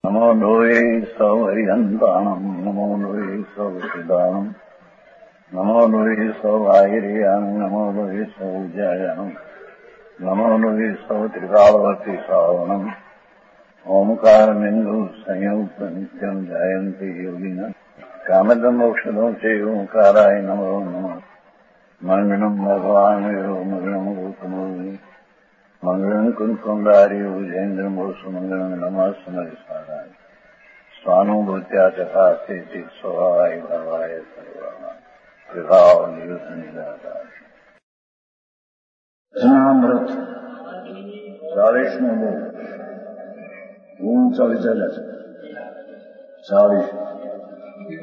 નમો લોહે સૌહરિહંતાણમ નમો લોહે સૌદાનમ નમો લોહે સૌઆયર્યામ નમો લોહે સૌજાયામ નમો લોહે સૌત્રિકાળવતી શ્રાવણમ ઓમકારમિંદુ સંયુક્ત નિત્યમ જાયંતી યોગિના કામદમ ઔષધો છે ઓંકારાય નમો નમઃ મંગળમ ભગવાન મંગળમ ગૌતમોની મંગળમ કુંકુંડારી ઉજેન્દ્રમોસુ મંગળમ નમઃ સમરિસ્વારાય સ્વાનુભૂત્યા ચકાસ્તે સ્વભાવાય ભાવાય સર્વા વિભાવ નિવૃત્ત નિરાકાર અમૃત 40મો બોલ હું 40 ચાલ્યા છે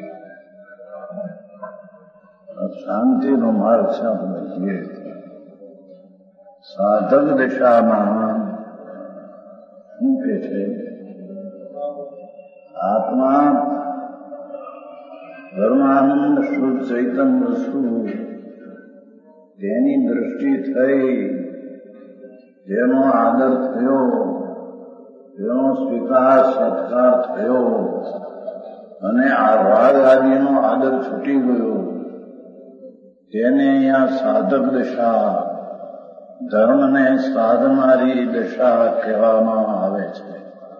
40 શાંતિનો માર્ગ છે આપણે ધીરે સાધક દિશામાં શું કે છે આત્મા ધર્માનંદ શુદ્ધ ચૈતન્ય શું તેની દૃષ્ટિ થઈ જેનો આદર થયો તેનો સ્વીકાર સત્કાર થયો અને આ રાગ આદિનો આદર છૂટી ગયો તેને અહીંયા સાધક દશા ધર્મને સાધનારી દશા કહેવામાં આવે છે.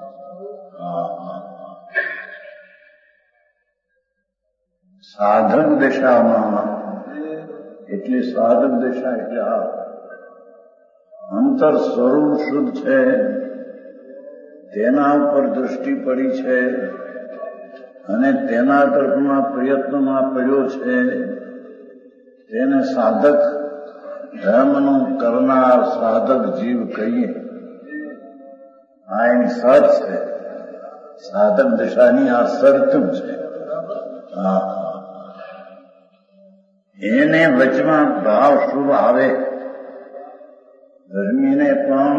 સાધક દશામાં એટલે સાધક દશા એટલે અંતર સ્વરૂપ શુદ્ધ છે તેના ઉપર દૃષ્ટિ પડી છે અને તેના તરફના પ્રયત્નમાં પડ્યો છે તેને સાધક ધર્મનું કરનાર સાધક જીવ કહીએ. આ એની શરત છે. સાધક દશાની આ શરત છે. એને વચમાં ભાવ શુભ આવે. ધર્મીને પણ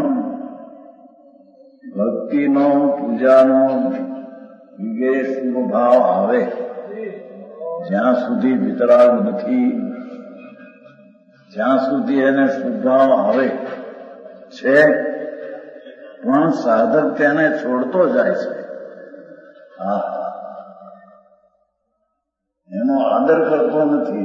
ભક્તિનો પૂજાનો વગેરે શુભ ભાવ આવે જ્યાં સુધી વિતરાગ નથી જ્યાં સુધી એને શુભાવ આવે છે પણ સાધક તેને છોડતો જાય છે. એનો આદર કરતો નથી,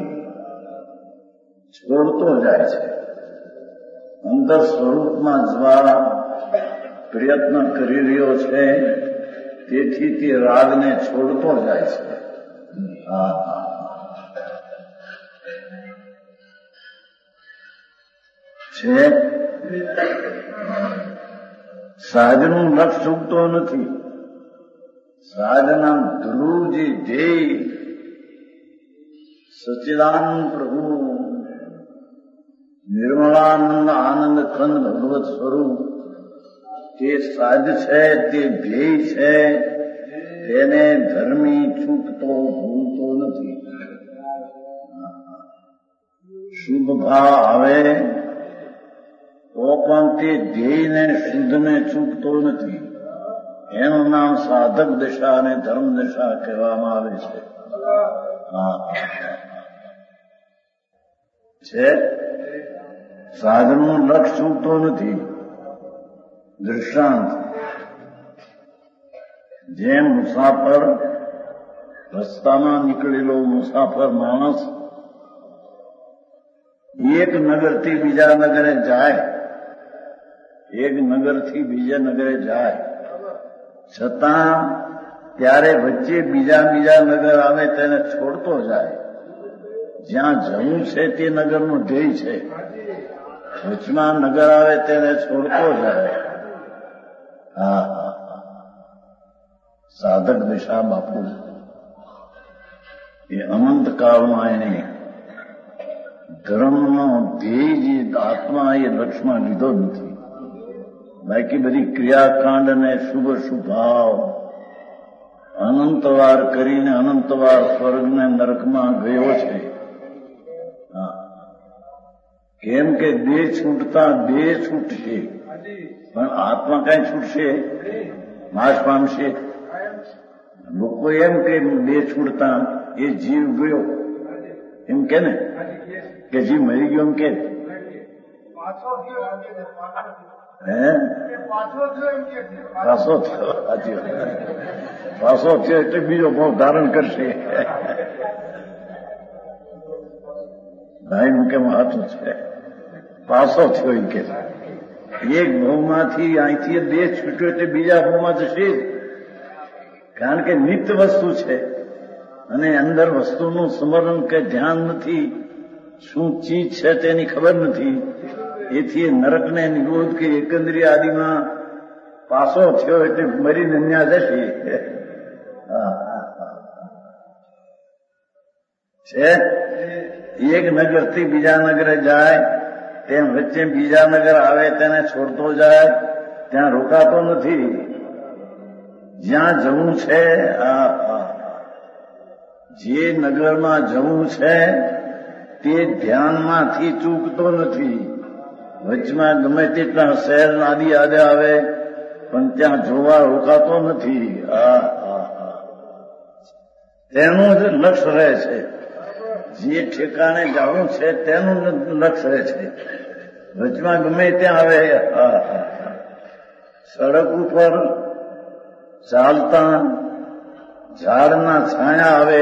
છોડતો જાય છે. અંતર સ્વરૂપમાં જવા પ્રયત્ન કરી રહ્યો છે તેથી તે રાગને છોડતો જાય છે. સાધનું લક્ષ ચૂકતો નથી. સાધના ધ્રુવ જે ધ્યેય સચ્ચિદાનંદ પ્રભુ નિર્મળાનંદ આનંદ કંદ ભગવત સ્વરૂપ તે સાધ છે, તે ધ્યેય છે, તેને ધર્મી ચૂકતો ભૂલતો નથી. શુભ ભાવ આવે તો પણ તે ધ્યેયને શુદ્ધને ચૂકતો નથી. એનું નામ સાધક દશા અને ધર્મ દશા કહેવામાં આવે છે. સાધનનું લક્ષ ચૂકતો નથી. દૃષ્ટાંત જેમ મુસાફર રસ્તામાં નીકળેલો મુસાફર માણસ એક નગરથી બીજા નગરે જાય, એક નગરથી બીજા નગરે જાય છતાં ત્યારે વચ્ચે બીજા નગર આવે તેને છોડતો જાય. જ્યાં જવું છે તે નગરનું ધ્યેય છે, વચમાં નગર આવે તેને છોડતો જાય. સાધક દિશા બાપુ એ અનંત કાળમાં એને ધર્મનો ધ્યેય જે આત્મા એ લક્ષ્યમાં લીધો નથી. બાકી બધી ક્રિયાકાંડ અને શુભ શુભાવ અનંતવાર કરીને અનંતવાર સ્વર્ગને નરકમાં ગયો છે. કેમ કે દેહ છૂટતા દેહ છૂટશે પણ આત્મા કઈ છૂટશે? નાશ પામશે. લોકો એમ કે દેહ છૂટતા એ જીવ ગયો એમ કે ને, કે જીવ મરી ગયો એમ કે હે પાસો થયો, સાચી વાત. પાસો થયો એટલે બીજો ભાવ ધારણ કરશે. ભાઈનું કેમ હાથું છે, પાસો થયો એ કે એક ભાવમાંથી અહીંથી દેહ છૂટ્યો એટલે બીજા ભાવમાં જશે. કારણ કે નિત્ય વસ્તુ છે અને અંદર વસ્તુનું સ્મરણ કે ધ્યાન નથી, શું ચીજ છે તેની ખબર નથી. એથી નરકને નિરોધ કે એકંદરી આદિમાં પાસો થયો એટલે મરીને ન્યા જશે. છે એક નગરથી બીજા નગરે જાય તેમ વચ્ચે બીજા નગર આવે તેને છોડતો જાય, ત્યાં રોકાતો નથી. જ્યાં જવું છે, જે નગરમાં જવું છે તે ધ્યાનમાંથી ચૂકતો નથી. વચમાં ગમે તેટલા શહેર આદિ આદે આવે પણ ત્યાં જોવા રોકાતો નથી. તેનું જ લક્ષ્ય રહે છે. જે ઠેકાણે જવું છે તેનું લક્ષ્ય રહે છે. વચમાં ગમે ત્યાં આવે. સડક ઉપર ચાલતા ઝાડના છાયા આવે,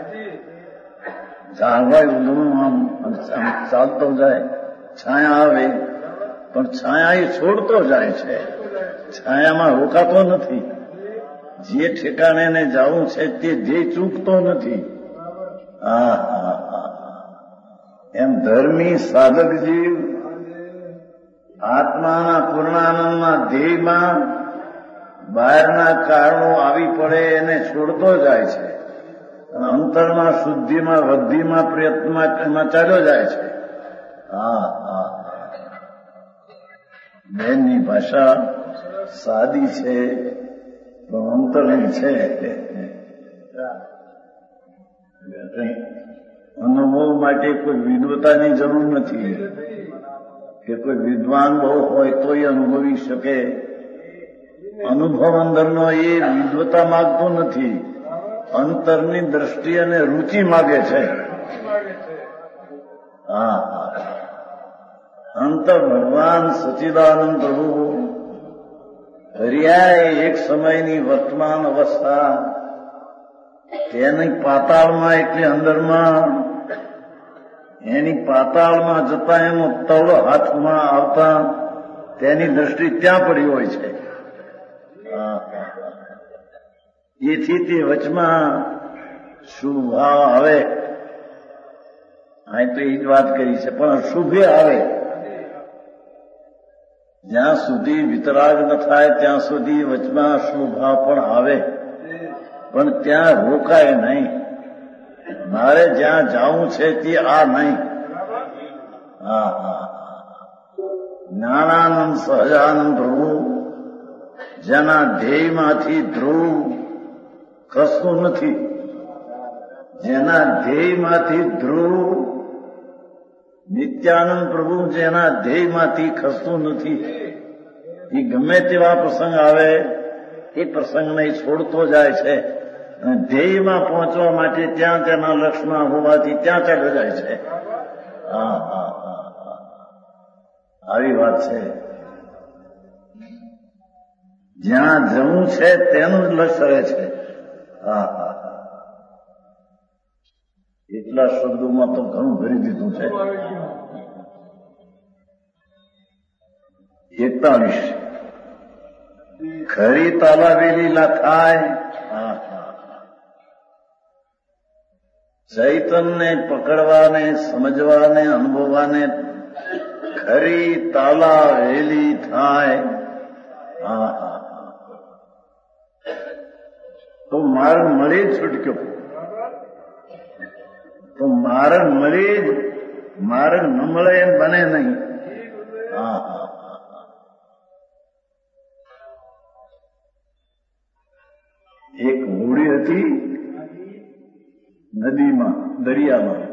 ઝાડવાય આમ ચાલતો જાય, છાયા આવે પણ છાયા એ છોડતો જાય છે, છાયામાં રોકાતો નથી. જે ઠેકાણે ને જવું છે તે ધ્યેય ચૂકતો નથી. એમ ધર્મી સાધક જીવ આત્માના પૂર્ણાનંદના ધ્યેયમાં બહારના કારણો આવી પડે એને છોડતો જાય છે. અંતરમાં શુદ્ધિમાં વૃદ્ધિમાં પ્રયત્નમાં ચાલ્યો જાય છે. બેનની ભાષા સાદી છે પણ અંતરની છે. અનુભવ માટે કોઈ વિદ્વતાની જરૂર નથી કે કોઈ વિદ્વાન બહુ હોય તોય અનુભવી શકે. અનુભવ અંદરનો એ વિદ્વતા માગતો નથી, અંતરની દ્રષ્ટિ અને રુચિ માગે છે. અંતર ભગવાન સચ્ચિદાનંદ પ્રભુ હરિયાએ એક સમયની વર્તમાન અવસ્થા તેની પાતાળમાં એટલે અંદરમાં એની પાતાળમાં જતા એનો તળ હાથમાં આવતા તેની દ્રષ્ટિ ત્યાં પડી હોય છે. એથી તે વચમાં શુભ ભાવ આવે. અહીં તો એ જ વાત કરી છે પણ શુભે આવે. જ્યાં સુધી વિતરાગ ન થાય ત્યાં સુધી વચમાં શુભ ભાવ પણ આવે પણ ત્યાં રોકાય નહીં. મારે જ્યાં જવું છે તે આ નહીં. જ્ઞાનાનંદ સહજાનંદ પ્રભુ જેના ધ્યેયમાંથી ધ્રુવ ખસતું નથી, જેના ધ્યેયમાંથી ધ્રુવ નિત્યાનંદ પ્રભુ જેના ધ્યેયમાંથી ખસતું નથી. એ ગમે તેવા પ્રસંગ આવે એ પ્રસંગને છોડતો જાય છે અને ધ્યેયમાં પહોંચવા માટે ત્યાં તેના લક્ષ્યમાં હોવાથી ત્યાં ચાલ્યો જાય છે. આવી વાત છે. જ્યાં જવું છે તેનું જ લક્ષ્ય રહે છે. એટલા શબ્દોમાં તો ઘણું ભરી દીધું છે. 41 ખરી તાલાવેલી ના થાય. ચૈતનને પકડવાને સમજવાને અનુભવવાને ખરી તાલાવેલી થાય. તો માર્ગ મળી જ છૂટક્યો. તો માર્ગ મળી જ, માર્ગ ન મળે એમ બને નહીં. એક હોડી હતી નદીમાં, દરિયામાં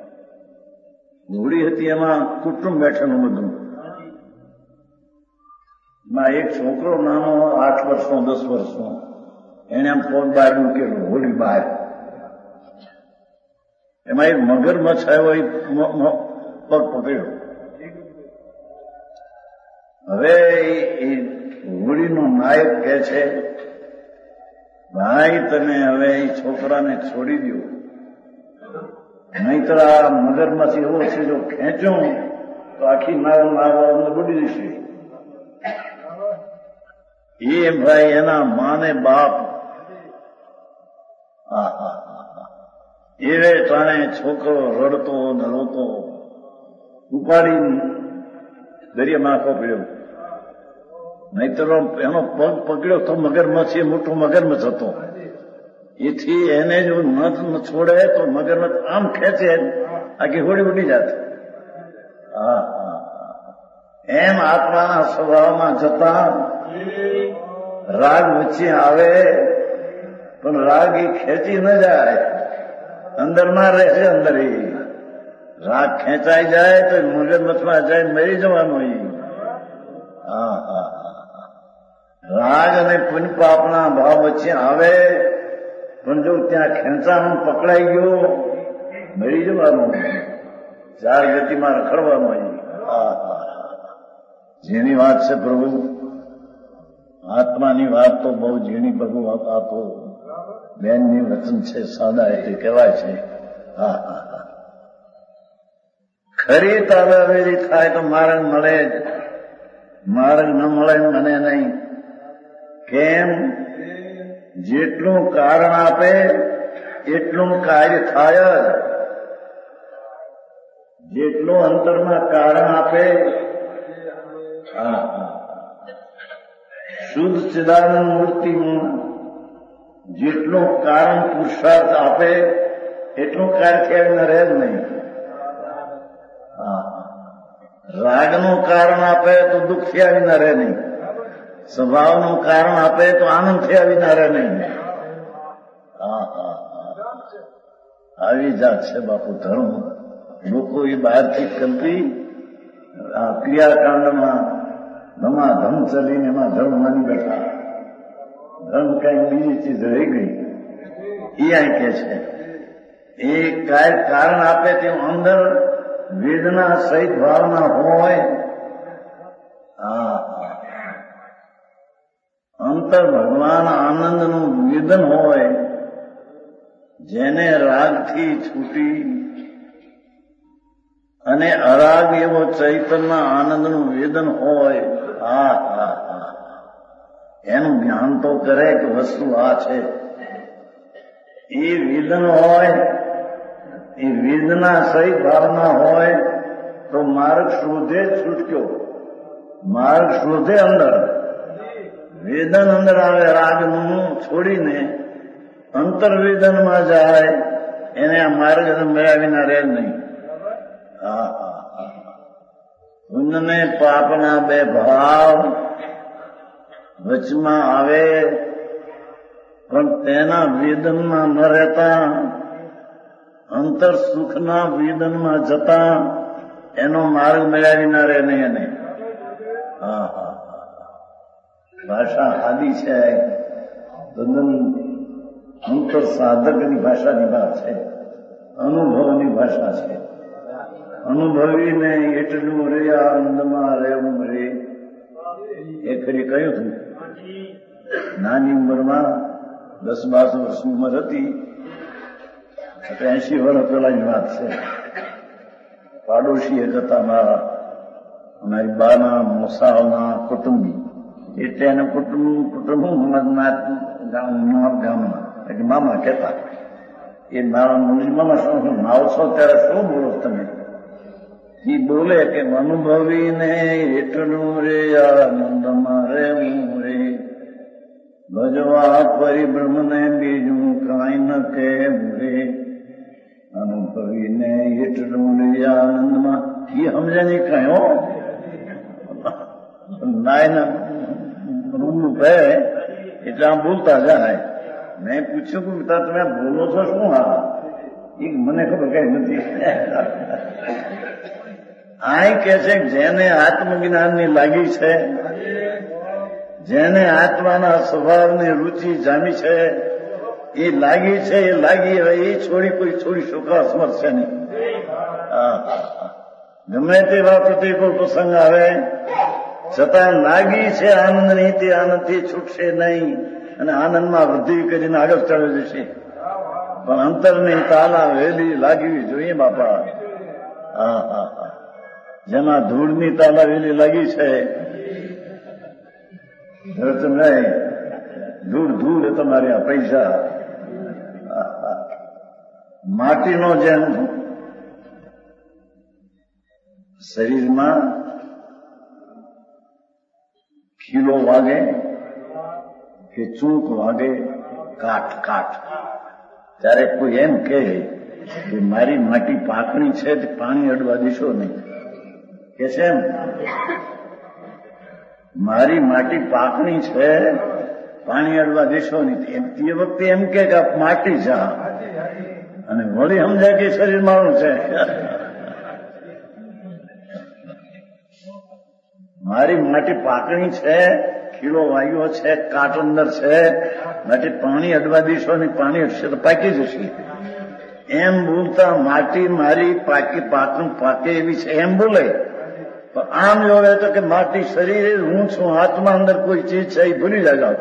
હોડી હતી, એમાં કુટુંબ બેઠેલું બધું. એમાં એક છોકરો નાનો 8 વર્ષનો 10 વર્ષનો, એને આમ પગ બહાર મૂકેલું હોડી બહાર. એમાં એક મગરમચ્છ આવ્યો, એ પગ પકડ્યો હવે એ હોળીનો નાયક કહે છે, ભાઈ તમે હવે એ છોકરાને છોડી દો, નહીતર આ મગરમાંથી એવો છે જો ખેંચું તો આખી નાવ બુડી જશે. એ ભાઈ એના માને બાપ એવે ટાણે છોકરો રડતો ને રોતો ઉપાડી દરિયામાં નાખવો પડ્યો. નહીતર એનો પગ પકડ્યો તો મગરમચ્છ એ મોટો મગરમચ્છ હતો. એથી એને જો ન છોડે તો મગરમચ્છ આમ ખેંચે આખી હોડી ઉડી જાત. એમ આત્માના સ્વભાવમાં જતા રાગ વચ્ચે આવે પણ રાગ એ ખેંચી ન જાય, અંદરમાં રહેશે. અંદર એ રાગ ખેંચાઈ જાય તો મગરમચ્છમાં જાય મરી જવાનું. રાગ અને પુણ્ય પાપના ભાવ વચ્ચે આવે પણ જો ત્યાં ખેંચાનું પકડાઈ ગયો મરી જવાનું, ચાર ગતિમાં રખડવાનું. જેની વાત છે પ્રભુ, આત્માની વાત તો બહુ ઝીણી પ્રભુ આ તો બેનની વચન છે, સાદા એટલે કહેવાય છે. ખરી તાલાવેરી થાય તો માર્ગ મળે જ, માર્ગ ન મળે મને નહીં. કેમ? જેટલું કારણ આપે એટલું કાર્ય થાય જ. જેટલું અંતરમાં કારણ આપે, શુદ્ધ ચિદાનંદ મૂર્તિમાં જેટલું કારણ પુરુષાર્થ આપે એટલું કાર્ય થઈને રહે જ નહીં. રાગનું કારણ આપે તો દુઃખથી આવીને રહે નહીં, સ્વભાવનું કારણ આપે તો આનંદથી આવીને રહે નહીં. આવી જાત છે બાપુ ધર્મ. લોકો એ બહારથી કલ્પી આ ક્રિયાકાંડમાં ધમાધમ ચલીને એમાં ધર્મ માની બેઠા. ધર્મ કઈ બીજી ચીજ રહી ગઈ. એ અહીં કે છે એ કારણ આપે તેમ અંદર વેદના સહિત ભાવના હોય. અંતર ભગવાન આનંદનું વેદન હોય. જેને રાગથી છૂટી અને અરાગ એવો ચૈતન્ય આનંદનું વેદન હોય, એનું જ્ઞાન તો કરે કે વસ્તુ આ છે. એ વેદન હોય, એ વેદના સહિત ભાવના હોય તો માર્ગ શોધે છૂટક્યો. માર્ગ શોધે અંદર, વેદન અંદર આવે રાગનું છોડીને અંતર્વેદનમાં જાય, એને આ માર્ગ મળ્યા વિના રહે નહીં. પુણ્યને પાપના બે ભાવ વચમાં આવે પણ તેના વેદનમાં ન રહેતા અંતર સુખના વેદનમાં જતા એનો માર્ગ મળ્યા વિના રહે નહીં. એને ભાષા આદિ છે, તદ્દન અંતર સાધકની ભાષાની વાત છે, અનુભવની ભાષા છે. અનુભવીને એટલું રે આનંદમાં રહેવું રે. એ ફરી કહ્યું હતું, નાની ઉંમરમાં 10-12 વર્ષની ઉંમર હતી, 80 વર્ષ પહેલાની વાત છે. પાડોશી એક હતા મારા, અમારી બાના મોસાળના કુટુંબી. એટલે એને કુટુંબ ગામમાં એટલે મામા કહેતા. એ મારા મામા શું નાવ છો ત્યારે શું બોલો તમે? એ બોલે કે અનુભવીને એટલું રે આનંદમાં રહેવું રે, ભજવા પરિબ્રહ્મને બીજું કાંઈ ન કહેવું રે. અનુભવીને એટલું રે આનંદમાં એ સમજે નહીં કયો નાયના રૂમ કહે એટલે આમ બોલતા જાય. મેં પૂછ્યું કે તમે બોલો છો શું? એ મને ખબર કઈ નથી. આ કે છે જેને આત્મજ્ઞાનની લાગી છે, જેને આત્માના સ્વભાવની રુચિ જામી છે, એ લાગી છે, એ લાગી હવે એ છોડી કોઈ છોડી શોકવા સમર્થ છે નહીં. ગમે તે વાત કોઈ પ્રસંગ આવે છતાં લાગી છે આનંદની, તે આનંદથી છૂટશે નહીં અને આનંદમાં વૃદ્ધિ કરીને આગળ ચાલે જશે. પણ અંતરની તાલા વેલી લાગવી જોઈએ બાપા. હા હા હા. જેમાં ધૂળની તાલા વેલી લાગી છે નહીં, ધૂળ એ તમારે આ પૈસા. માટીનો જેમ શરીરમાં ખીલો વાગે કે ચૂક વાગે, કાટ ત્યારે કોઈ એમ કહે કે મારી માટી પાકણી છે તે પાણી અડવા દેશો નહીં. કે છે એમ, મારી માટી પાકણી છે પાણી અડવા દેશો નહીં. તે વખતે એમ કે માટી છે અને વળી સમજાય કે શરીર મારું છે. મારી માટી પાકણી છે, ખીલો વાગ્યો છે, કાટ અંદર છે, માટે પાણી અડવા દેશો નહીં, પાણી અડશે તો પાકી જશે. એમ બોલતા માટી મારી પાકે એવી છે એમ બોલે. પણ આમ જોવે તો કે માટી શરીર હું છું, આત્મા અંદર કોઈ ચીજ છે એ ભૂલી જાય.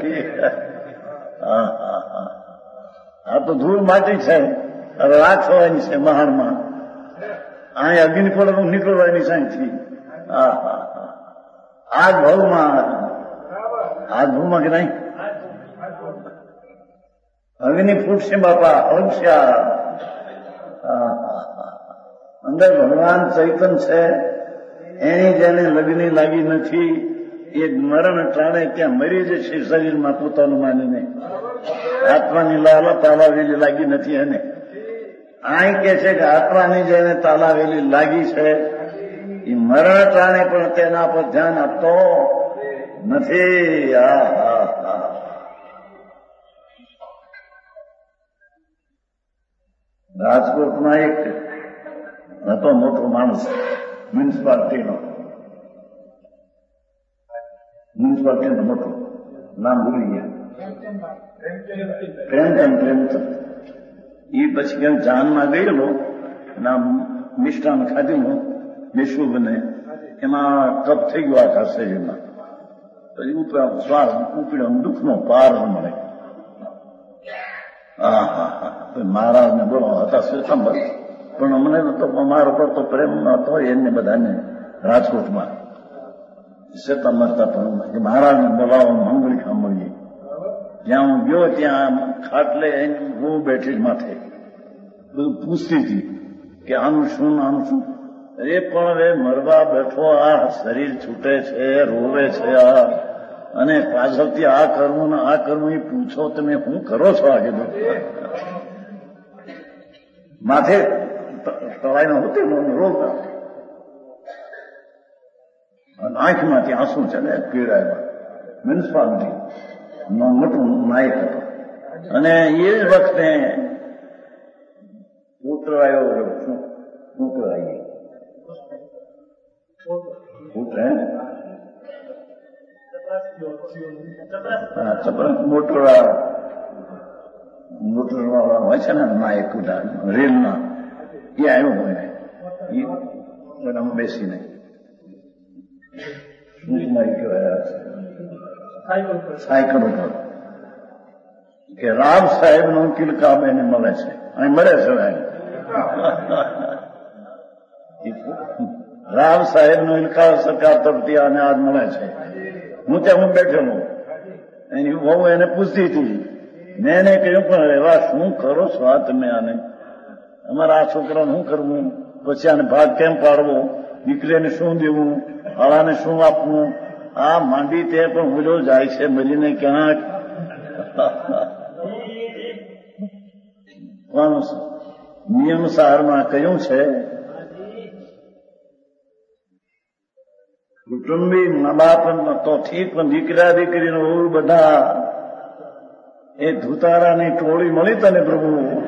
આ તો ધૂળ માટી છે, રાખ થવાની છે મહાણમાં. અહીં અગ્નિ પડવાનું નીકળવાની સાંજથી. આ ભાવમાં કે નહીં અગ્નિ ફૂટશે બાપા, અવશ્યા. અંદર ભગવાન ચૈતન છે, એની જેને લગ્ની લાગી નથી એ મરણ ટાણે ક્યાં મરી જશે શરીરમાં પોતાનું માનીને. આત્માની તાલાવેલી લાગી નથી એને. અહીં કે છે કે આત્માની જેને તાલાવેલી લાગી છે એ મરણ ટાણે પણ તેના પર ધ્યાન આપતો નથી. રાજકોટમાં એક હતો મોટો માણસ, મ્યુનિસિપાલિટીનો મોટો, નામ ભૂલી ગયા, પ્રેમચંદ. એ પછી ક્યાંક જાનમાં ગયેલો ના મિષ્ટાન ખાધેલું વિશ્વને, એમાં કપ થઈ ગયો આખા શરીરમાં. પછી શ્વાસ ઉપડ્યો, દુઃખનો પાર મળે. મહારાજને બોલો હતા શ્વેતાંબર, પણ અમને તો અમારા પર તો પ્રેમ હતો એને બધાને રાજકોટમાં શ્વેતાંબરતા પણ મહારાજને બોલાવો, મંગળી સાંભળીએ. જ્યાં હું ગયો ત્યાં ખાટલે હું બેઠી માથે બધું પૂછતી હતી કે આનું શું. એ પણ હવે મરવા બેઠો, આ શરીર છૂટે છે, રોવે છે આ, અને પાછળથી આ કરવું ને આ કરવું એ પૂછો તમે શું કરો છો આગળ. માથે તળાઈનો હોતી રોગ, આંખમાંથી આંસુ ચડે પીડાયમાં. મ્યુનિસિપાલિટી મોટું નાયક હતો. અને એ વખતે પુત્ર આવ્યો, પુત્ર આવી મોટર વાળા હોય છે ને નાયક રેલના, એ આવ્યો હોય એ બેસીને સાયકલ ઉપર કે રામ સાહેબ નો કિલકાબ એને મળે છે, અહીં મળે છે. રામ સાહેબ નો ઇલકા સરકાર તરફથી આને આજ મળે છે. હું ત્યાં બેઠેલો, એની વહુ એને પૂછતી હતી. મેં એને કહ્યું પણ એવા શું કરો છો આ તમે, આને અમારા આ છોકરાને શું કરવું, પછી આને ભાગ કેમ પાડવો, દીકરીને શું દેવું, હાળાને શું આપવું, આ માંડી તે પણ ભૂલો જાય છે મરીને ક્યાંક. નિયમ સારમાં કહ્યું છે કુટુંબી મા બાપ તો ઠીક, પણ દીકરા દીકરીનો બધા એ ધુતારાની ટોળી મળી તને પ્રભુ.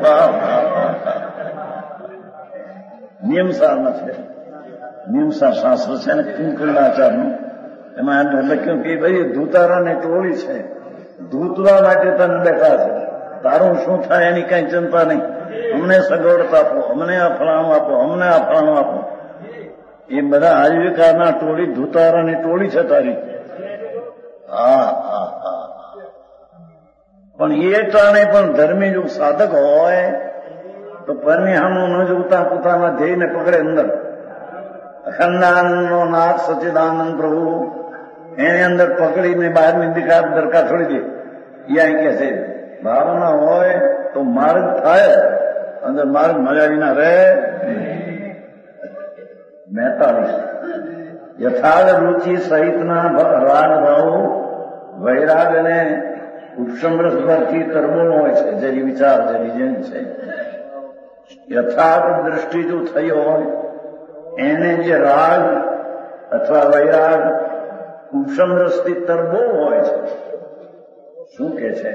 નિયમસારમાં છે, નિયમસાર શાસ્ત્ર છે ને કુંકુંડાચારનું, એમાં લખ્યું કે ભાઈ ધુતારાની ટોળી છે, ધૂતવા માટે તને બેઠા છે, તારું શું થાય એની કઈ ચિંતા નહીં, અમને સગવડતા આપો, અમને આ ફળાણું આપો, અમને આ ફળાણું આપો. એ બધા આજીવિકાના ટોળી ધુતારાની ટોળી છે તારી. હા હા હા. પણ એ ટાણે પણ ધર્મી જો સાધક હોય તો પરનિહામનું ન જોતા પોતાના ધ્યેયને પકડે અંદર. અખંડાનંદનો નાથ સચિદાનંદ પ્રભુ એની અંદર પકડીને બહારની દરકાર છોડી દે. એ અહીં કે છે ભાવના હોય તો માર્ગ થાય, અંદર માર્ગ મળ્યા વિના રહે. 42 યથાર્થ રુચિ સહિતના રાગ ભાવો વૈરાગ અને ઉપસમરસ પરથી તરબોળ હોય છે. જેની વિચાર જેની જેમ છે યથાર્થ દ્રષ્ટિ જો થઈ હોય એને જે રાગ અથવા વૈરાગ ઉપસમરસથી તરબોળ હોય છે. શું કે છે?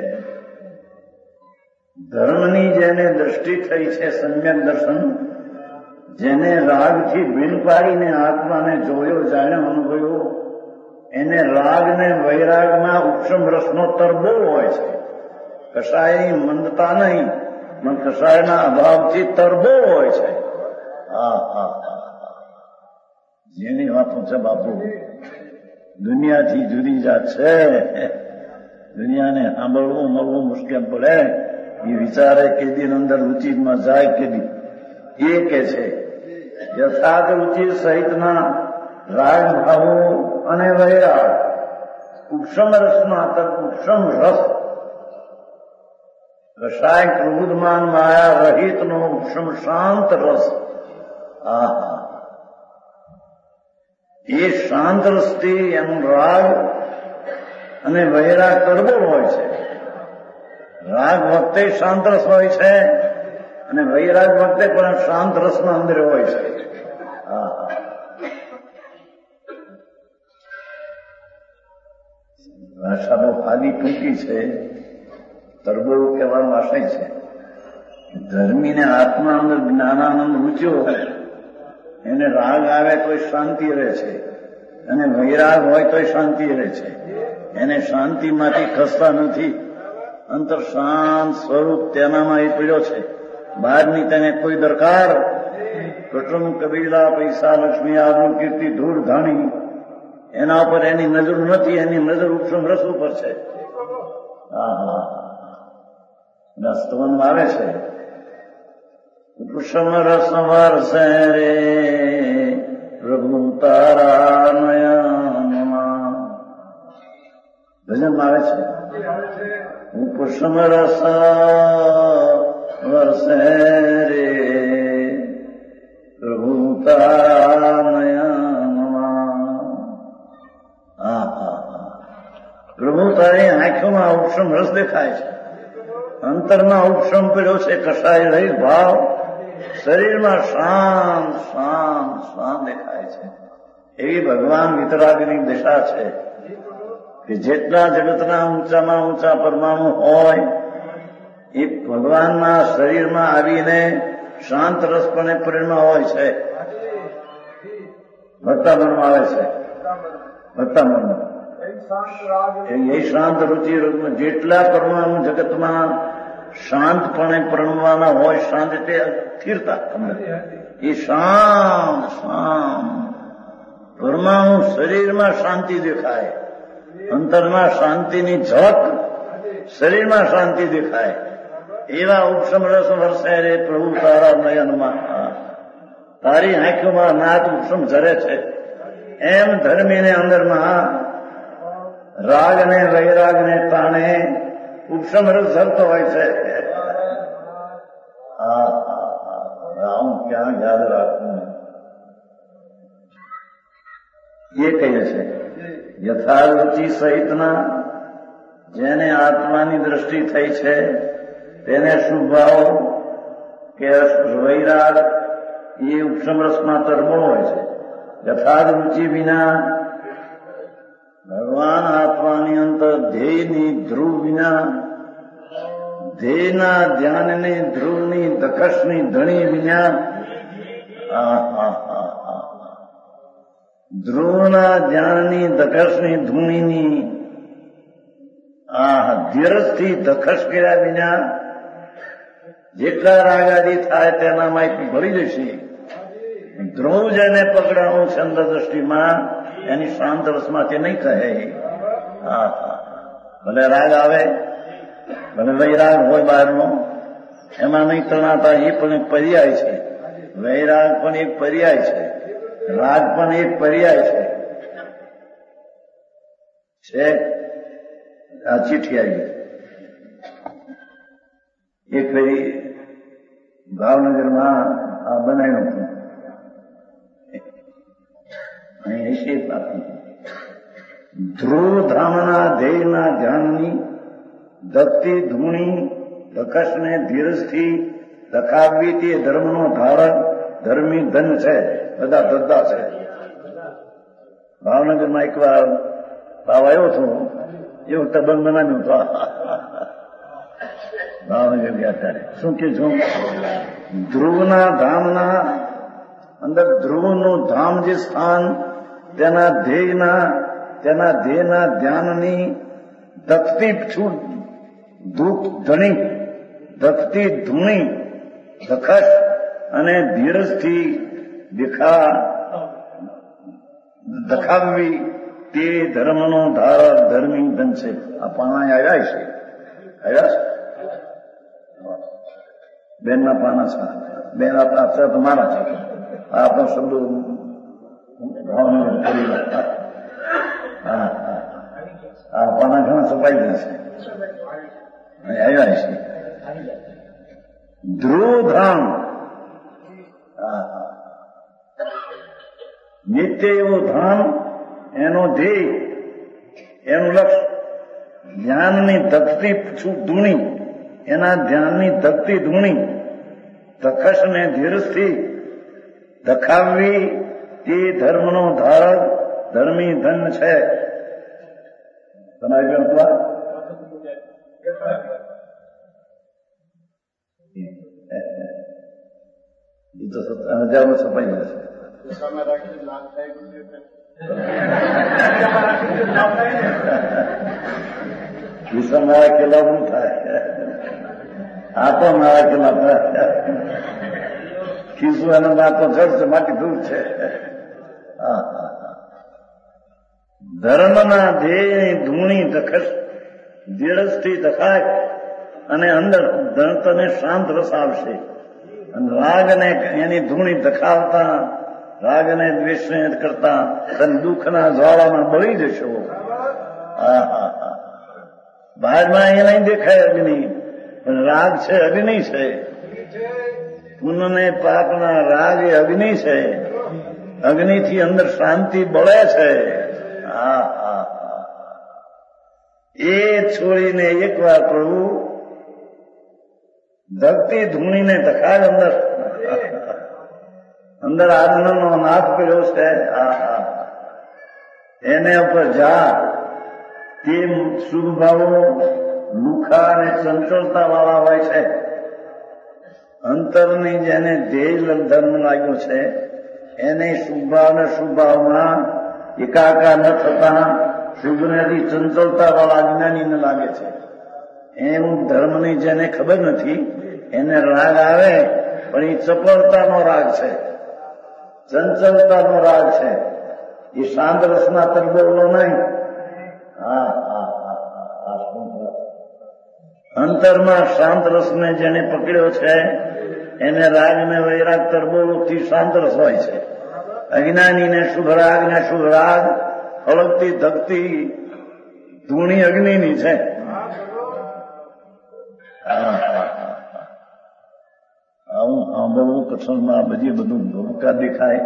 ધર્મની જેને દ્રષ્ટિ થઈ છે સમ્યક દર્શન, જેને રાગથી ભીન પાડીને આત્માને જોયો જાણ્યો અનુભવ્યો, એને રાગ ને વૈરાગમાં ઉપસમ રસનો તરબોળ હોય છે. કશાયની મંદતા નહીં પણ કશાયના અભાવથી તરબોળ હોય છે. હા હા હા. જેની વાતો છે બાપુ દુનિયાથી જુદી જાત છે. દુનિયાને સાંભળવું મળવું મુશ્કેલ પડે. એ વિચારે કેદી અંદર રુચિમાં જાય કેદી. એ કે છે યથાર્થ રુચિ સહિતના રાગ ભાવો અને વૈરાગ ઉપસમ રસમાં ઉપસમ રસ કશાય ક્રોધમાન માયા રહિતનો ઉપસમ શાંત રસ. આહા. એ શાંત રસથી એનું રાગ અને વૈરાગ તરબોળ હોય છે. રાગ વખતે શાંત રસ હોય છે અને વૈરાગ વખતે પણ શાંત રસના અંદર હોય છે. ભાષા બહુ ખાલી ટૂંકી છે. તરબોળ કહેવાનો આશય છે ધર્મીને આત્મા અંદર જ્ઞાનાનંદ રૂચ્યો એને રાગ આવે તોય શાંતિ રહે છે અને વૈરાગ હોય તોય શાંતિ રહે છે. એને શાંતિમાંથી ખસતા નથી. અંતર શાંત સ્વરૂપ તેનામાં એ પડ્યો છે. બહારની તેને કોઈ દરકાર કુટુંબ કબીલા પૈસા લક્ષ્મી આબરૂ કીર્તિ ધૂળ ધાણી એના ઉપર એની નજર નથી. એની નજર ઉપસમ રસ ઉપર છે. સ્તવનમાં આવે છે ઉપસમ રસ વરસે રે પ્રભુ તારા નયનમાં. ભજનમાં આવે છે ઉપસમ રસ વરસે રે પ્રભુ તારા નયનમાં. પ્રભુ તારી આંખોમાં ઉપસમ રસ દેખાય છે. અંતરમાં ઉપસમ પડ્યો છે કશાય રહિત ભાવ. શરીરમાં શાંત શાંત શાંત દેખાય છે. એવી ભગવાન વિતરાગની દિશા છે કે જેટલા જગતના ઊંચામાં ઊંચા પરમાણુ હોય એ ભગવાનના શરીરમાં આવીને શાંત રસપણે પરિણમાં હોય છે. ભક્તામનમાં આવે છે. ભક્તામનમાં એ શાંત રુચિ જેટલા પરમાણુ જગતમાં શાંતપણે પરણવાના હોય. શાંત એટલે સ્થિરતા. એ શાંત શાંત પરમાણુ શરીરમાં શાંતિ દેખાય. અંતરમાં શાંતિની ઝક, શરીરમાં શાંતિ દેખાય. એવા ઉપસમ રસ વરસે રે પ્રભુ તારા નયનમાં. તારી આંખોમાં નાથ ઉપસમ ઝરે છે. એમ ધર્મીને અંદરમાં રાગ ને વૈરાગ ને તાણે ઉપસમ રસ ઝરતો હોય છે. હું ક્યાં યાદ રાખું. એ કહીએ છે યથારુચિ સહિતના જેને આત્માની દ્રષ્ટિ થઈ છે તેને શુભાવ કે વૈરાગ એ ઉપસમ રસમાં તરબોળ હોય છે. યથાર્થ રુચિ વિના ભગવાન આત્માની અંતર ધ્યેયની ધ્રુવ વિના, ધ્યેયના ધ્યાનની ધ્રુવની દખશની ધણી વિના, ધ્રુવના ધ્યાનની દખશની ધૂણીની ધીરજથી દખશ કર્યા વિના જેટલા રાગાદી થાય તેનામાં ભરી જશે. ધ્રુવ જેને પકડાણું છે અંદર દ્રષ્ટિમાં એની શાંત રસમાંથી નહીં કહે. હા ભલે રાગ આવે, ભલે વૈરાગ હોય બહારનો, એમાં નહીં તણાતા, એ પણ એક પર્યાય છે. વૈરાગ પણ એક પર્યાય છે, રાગ પણ એક પર્યાય છે. આ ચીઠી આવી એક ફેરી ભાવનગરમાં આ બનાવ્યું હતું. અહીં એસી ધ્રુવ ધામના ધ્યેયના ધ્યાનની ધકતી ધૂણી ધકશને ધીરજથી દખાવવી તે ધર્મનો ધારક ધર્મી ધન છે. બધા ધદ્ધા છે. ભાવનગરમાં એક વાર ભાવ આવ્યો હતો, એવું તબંગ બનાવ્યું હતું. ભાવનગર ગયા ત્યારે શું કે છું, ધ્રુવના ધામના અંદર ધ્રુવનું ધામ જે સ્થાન, તેના ધ્યેયના ધ્યાનની ધકતી ધૂણી ધકતી ધૂણી ધખશ અને ધીરજથી દખાવવી તે ધર્મનો ધારક ધર્મી ધન છે. આ પાના આવ્યા છે, આવ્યા છે બેનના પાના છે. બેન આપણા તમારા છે. આપણો શબ્દો ભાવનગર કરી આ પાના ઘણા છપાઈ ગયા છે, આવ્યા છે. ધ્રુવધામ નિત્ય એવું ધામ, એનો ધ્યેય, એનું લક્ષ્ય, ધ્યાનની ધકતી ધૂણી, એના ધ્યાનની ધકતી ધૂણી ધકશને ધીરજથી દખાવવી તે ધર્મનો ધારક ધર્મી ધન છે. તમારી ગણતવા એ તો 17,000 છપાઈ જશે. કિસ્સા મારા કેલા શું થાય? આ તો મારા કેલા થાય. ખીસું અને માતો જડ છે, માટી દૂર છે. ધર્મના ધ્યેયની ધૂણી દખશ ધીરજથી દખાય અને અંદર તને શાંત રસ આવશે. અને રાગને એની ધૂણી દખાવતા, રાગને દ્વેષને કરતા તને દુઃખના જ્વાળામાં બળી જશો. બહારમાં એ નહીં દેખાય અગ્નિ, પણ રાગ છે, અગ્નિ છે. પુનઃને પાપના રાગ એ અગ્નિ છે. અગ્નિથી અંદર શાંતિ બળે છે. એ છોડીને એકવાર પ્રભુ ધકતી ધૂણીને ધખાય અંદર આજ્ઞાનો નાથ કર્યો છે. એને ઉપર જા. તે શુભ ભાવો લુખા અને ચંચળતા વાળા હોય છે. અંતરની જેને ધ્યેય ધર્મ લાગ્યો છે એને શુભાવ ને શુભાવમાં એકાકાર ન થતા શુભનેથી ચંચળતા વાળા અજ્ઞાનીને લાગે છે. એમ ધર્મની જેને ખબર નથી એને રાગ આવે, પણ એ ચપળતાનો રાગ છે, ચંચળતાનો રાગ છે. એ શાંત રસના તરબોળો નહીં. અંતરમાં શાંત રસને જેને પકડ્યો છે એને રાગ ને વૈરાગ તરબોળથી શાંત રસ હોય છે. અજ્ઞાનીને શુભ રાગ હળકતી ધકતી ધૂણી અગ્નિની છે. આવું સાંભળવું કથનમાં બધી બધું ધોકા દેખાય.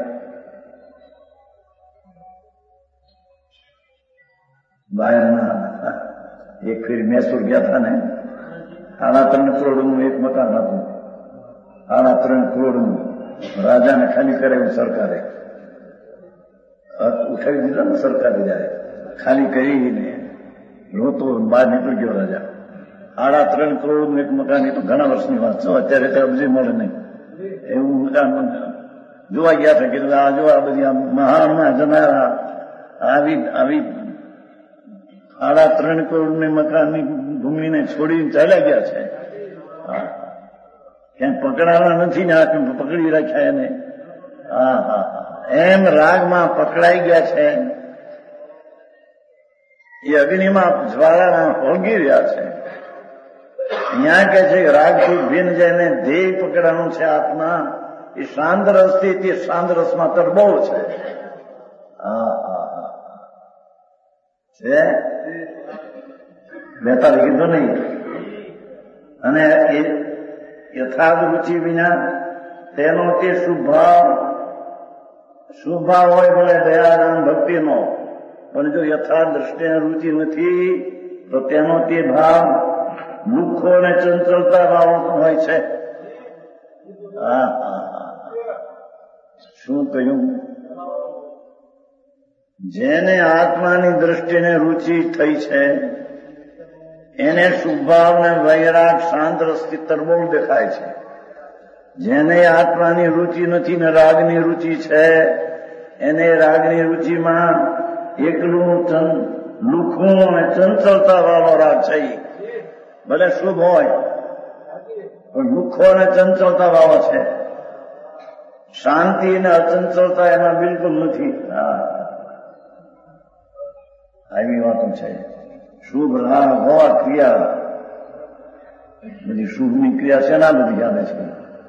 બહારના એક ફેરી મૈસૂર ગયા હતા ને, 3.5 કરોડનું એક મકાન હતું. 3.5 કરોડનું રાજાને ખાલી કરાવ્યું સરકારે. ઉઠાવી દીધા ને સરકારે, જાય ખાલી કરીને રોતો બહાર નીકળી ગયો રાજા. 3.5 કરોડનું એક મકાન. એ તો ઘણા વર્ષની વાત છે, અત્યારે તો અબજી મળે નહીં એવું મકાન જોવા ગયા હતા. કે આ જો આ બધી મહાન જનારા આવી 3.5 કરોડની મકાનની ભૂમિને છોડીને ચાલ્યા ગયા છે. ક્યાંય પકડાવા નથી ને, પકડી રાખ્યા એને. હા હા એમ રાગમાં પકડાઈ ગયા છે, એ અગ્નિમાં જ્વાળામાં હોલગી રહ્યા છે. અહીંયા કે છે રાગથી ભિન્ન જઈને ધ્યેય પકડવાનું છે આત્મા, એ શાંત રસથી તે શાંત રસમાં તરબોળ છે. હા હા હા છે બેતાલ કીધું નહીં. અને એ યથાર્થ રુચિ વિના તેનો તે શુભ ભાવ હોય ભલે દયાદાન ભક્તિનો, પણ જો યથાર્થ દ્રષ્ટિને રુચિ નથી તો તેનો તે ભાવ દુઃખો અને ચંચળતા ભાવ હોય છે. હા હા શું કહ્યું? જેને આત્માની દ્રષ્ટિને રુચિ થઈ છે એને શુભભાવ ને વૈરાગ શાંત રસથી તરબોળ દેખાય છે. જેને આત્માની રુચિ નથી ને રાગની રુચિ છે એને રાગની રુચિમાં એકલું લુખું અને ચંચળતા વાળો રાગ છે. ભલે શુભ હોય પણ લુખો અને ચંચળતા વાળો છે. શાંતિ અને અચંચળતા એમાં બિલકુલ નથી. આવી વાતો છે. શુભ રાગ હોવા ક્રિયા, બધી શુભની ક્રિયા શેના બધી યાદ છે?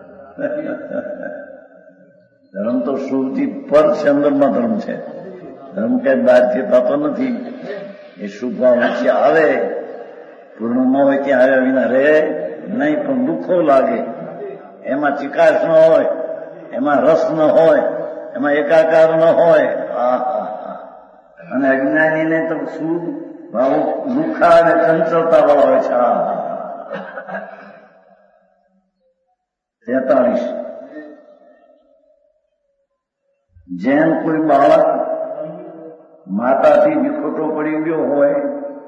ધર્મ તો શુભથી પર છે, અંદરમાં ધર્મ છે. ધર્મ કઈ બહારથી થતો નથી. એ શુભ ભાવ વચ્ચે આવે, પૂર્ણ ન હોય ત્યાં આવ્યા વિના રહે નહીં, પણ દુઃખો લાગે. એમાં ચિકાશ ન હોય, એમાં રસ ન હોય, એમાં એકાકાર ન હોય. અને અજ્ઞાનીને તો શુભ ભાવ દુઃખા અને ચંચળતા વાળા હોય છે. 43 જેમ કોઈ બાળક માતાથી વિખોટો પડી ગયો હોય,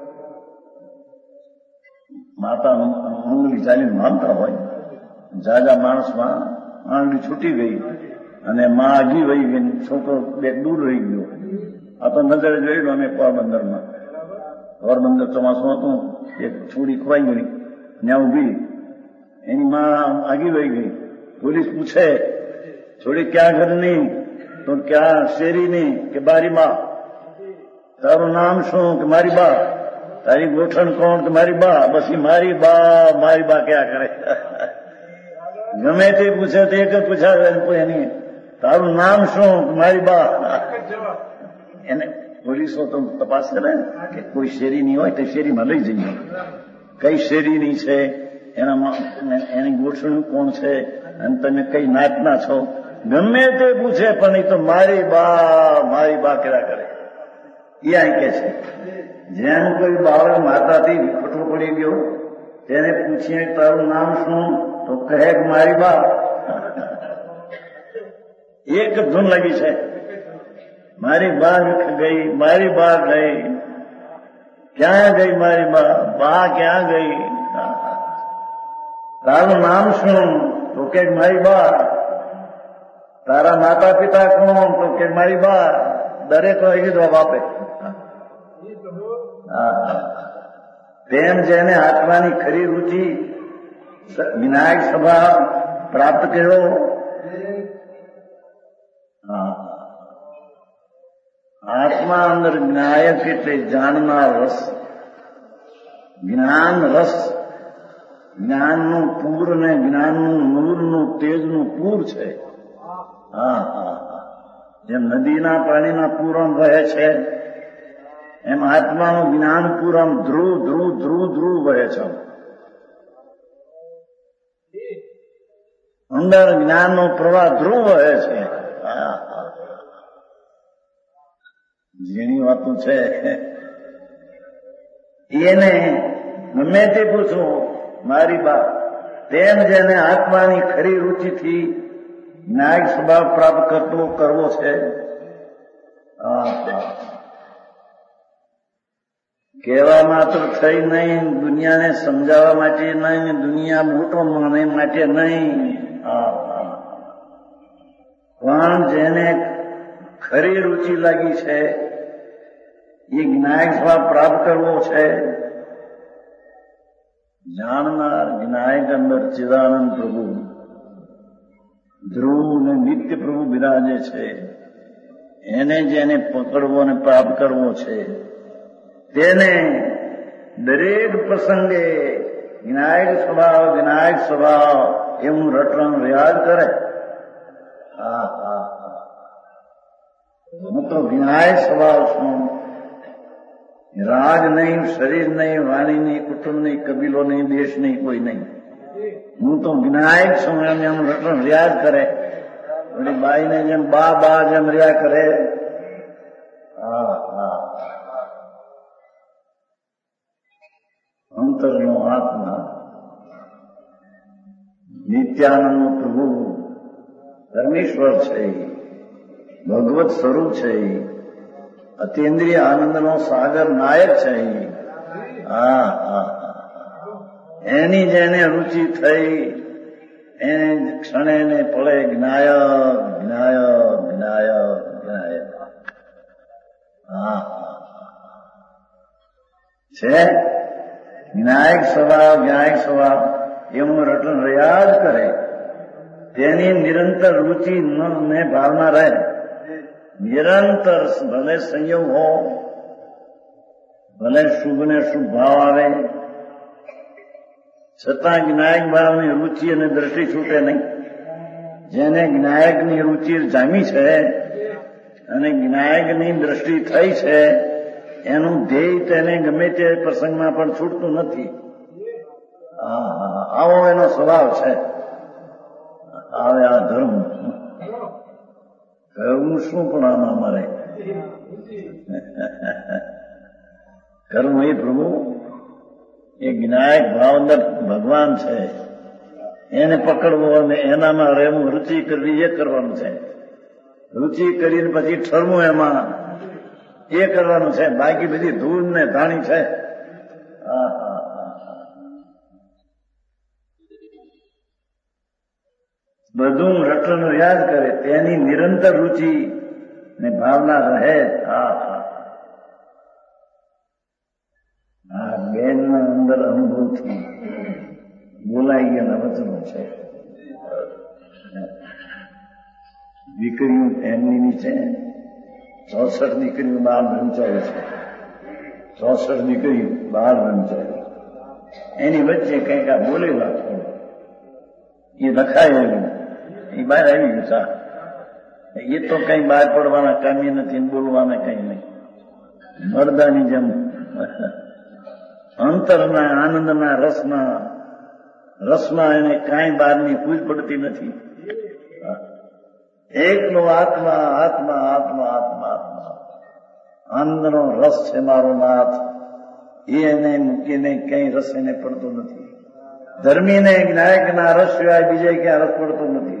માતા આંગળી ચાલીને માનતા હોય, જાજા માણસમાં આંગળી છૂટી ગઈ અને માં આગી વહી ગઈ, છોકરો બે દૂર રહી ગયો. આ તો નજરે જોયેલું અમે પોરબંદરમાં. પોરબંદર ચોમાસું હતું, એક છોડી ખવાઈ ગઈ, ત્યાં ઉભી, એની માં આગી વહી ગઈ. પોલીસ પૂછે છોડી ક્યાં ઘરની? તો ક્યાં શેરીની? કે બારી માં. તારું નામ શું? કે મારી બા. તારી ગોઠણ કોણ? કે મારી બા. બસ મારી બા ક્યાં કરે? ગમે તે પૂછે તો એક જ પૂછાવે એની, તારું નામ શું? કે મારી બા. એને પોલીસો તો તપાસ કરે કે કોઈ શેરીની હોય તો શેરીમાં લઈ જઈએ. કઈ શેરીની છે, એની ગોઠણું કોણ છે, અને તમે કઈ નાતના છો, ગમે તે પૂછે, પણ એ તો મારી બા કર્યા કરે. એ અહીં કે છે જેમ કોઈ બાળક માતાથી વિખોટો પડી ગયો, તેને પૂછીએ તારું નામ શું? તો કહે કે મારી બા. એક ધૂન લાગી છે, મારી બા ગઈ, મારી બા ગઈ. ક્યાં ગઈ મારી બા ક્યાં ગઈ? તારું નામ શું? તો કે મારી બા. તારા માતા પિતા કોણ? તો કે મારી બા. દરેક એ જવાબ આપે. તેમ જેને આત્માની ખરી રુચિ વિનાયક સભા પ્રાપ્ત કર્યો, આત્મા અંદર જ્ઞાયક એટલે જાણનાર રસ, જ્ઞાન રસ, જ્ઞાનનું પૂર ને જ્ઞાનનું નૂરનું તેજનું પૂર છે. જેમ નદીના પાણીના પૂર વહે છે, એમ આત્માનું જ્ઞાન પૂર ધ્રુવ ધ્રુવ ધ્રુવ ધ્રુવ વહે છે. અંદર જ્ઞાનનો પ્રવાહ ધ્રુવ વહે છે. ઝીણી વાતો છે. એને ગમે તે પૂછવું મારી બા. તેમ જેને આત્માની ખરી રુચિથી ન્યાય સ્વભાવ પ્રાપ્ત કરવો છે, કહેવા માત્ર થઈ નહીં, દુનિયાને સમજાવવા માટે નહીં, દુનિયા મોટો માને માટે નહીં, પણ જેને ખરી રુચિ લાગી છે એ જ્ઞાયક સ્વભાવ પ્રાપ્ત કરવો છે. જાણનાર જ્ઞાયક અંદર ચિદાનંદ પ્રભુ ધ્રુવ ને નિત્ય પ્રભુ બિરાજે છે. એને જેને પકડવો અને પ્રાપ્ત કરવો છે તેને દરેક પ્રસંગે વિનાયક સ્વભાવ એવું રટણ રિયાઝ કરે. હું તો વિનાયક સ્વભાવ છું. રાગ નહીં, શરીર નહીં, વાણી નહીં, કુટુંબ નહીં, કબીલો નહીં, દેશ નહીં, કોઈ નહીં. હું તો વિનાયક છું એમ એમ રટણ રિયાઝ કરે. ઓલી બાઈને જેમ બા જેમ રહ્યા કરે. અંતરનો આત્મા નિત્યાનંદનો પ્રભુ પરમેશ્વર છે, ભગવત સ્વરૂપ છે, અતિન્દ્રિય આનંદનો સાગર નાયક છે. એની જેને રુચિ થઈ એને ક્ષણે ને પળે જ્ઞાયક જ્ઞાયક જ્ઞાયક જ્ઞાયક છે. વિનાયક સ્વભાવ એવું રટન રિયાઝ કરે. તેની નિરંતર રુચિ ને ભાવના રહે. નિરંતર ભલે સંયોગ હો, ભલે શુભ ને શુભ ભાવ આવે, છતાં જ્ઞાયક ભાવની રુચિ અને દ્રષ્ટિ છૂટે નહીં. જેને જ્ઞાયકની રુચિ જામી છે અને જ્ઞાયકની દ્રષ્ટિ થઈ છે એનું ધ્યેય તેને ગમે તે પ્રસંગમાં પણ છૂટતું નથી. આવો એનો સ્વભાવ છે. આવે આ ધર્મ કરવું શું પણ આમાં અમારે કરવું એ પ્રભુ એ જ્ઞાયક ભાવ અંદર ભગવાન છે, એને પકડવો અને એનામાં રહેવું, રુચિ કરવી એ કરવાનું છે. રુચિ કરીને પછી ઠરવું એમાં એ કરવાનું છે. બાકી બધી ધૂળ ને ધાણી છે. બધું રટન રિયાઝ કરે. તેની નિરંતર રુચિ ને ભાવના રહે. આ બેનના અંદર અનુભવથી બોલાઈ ગયેલા વચનો છે. દીકરીઓ એમની છે 64 દીકરીઓ બહાર વંચાય છે. 64 દીકરીઓ બહાર વંચાય. એની વચ્ચે કંઈક આ બોલેલા થોડું એ લખાયેલું એ બહાર આવી ગયું. એ તો કઈ બહાર પડવાના કામી નથી, બોલવાના કઈ નહીં. મરદાની જેમ અંતરના આનંદના રસમાં એને કાંઈ બહારની પૂજ પડતી નથી. એકલો આત્મા આત્મા આત્મા આત્મા આત્મા આનંદનો રસ છે મારો નાથ. એને મૂકીને કઈ રસ એને પડતો નથી. ધર્મીને જ્ઞાયકના રસ સિવાય બીજે ક્યાં રસ પડતો નથી.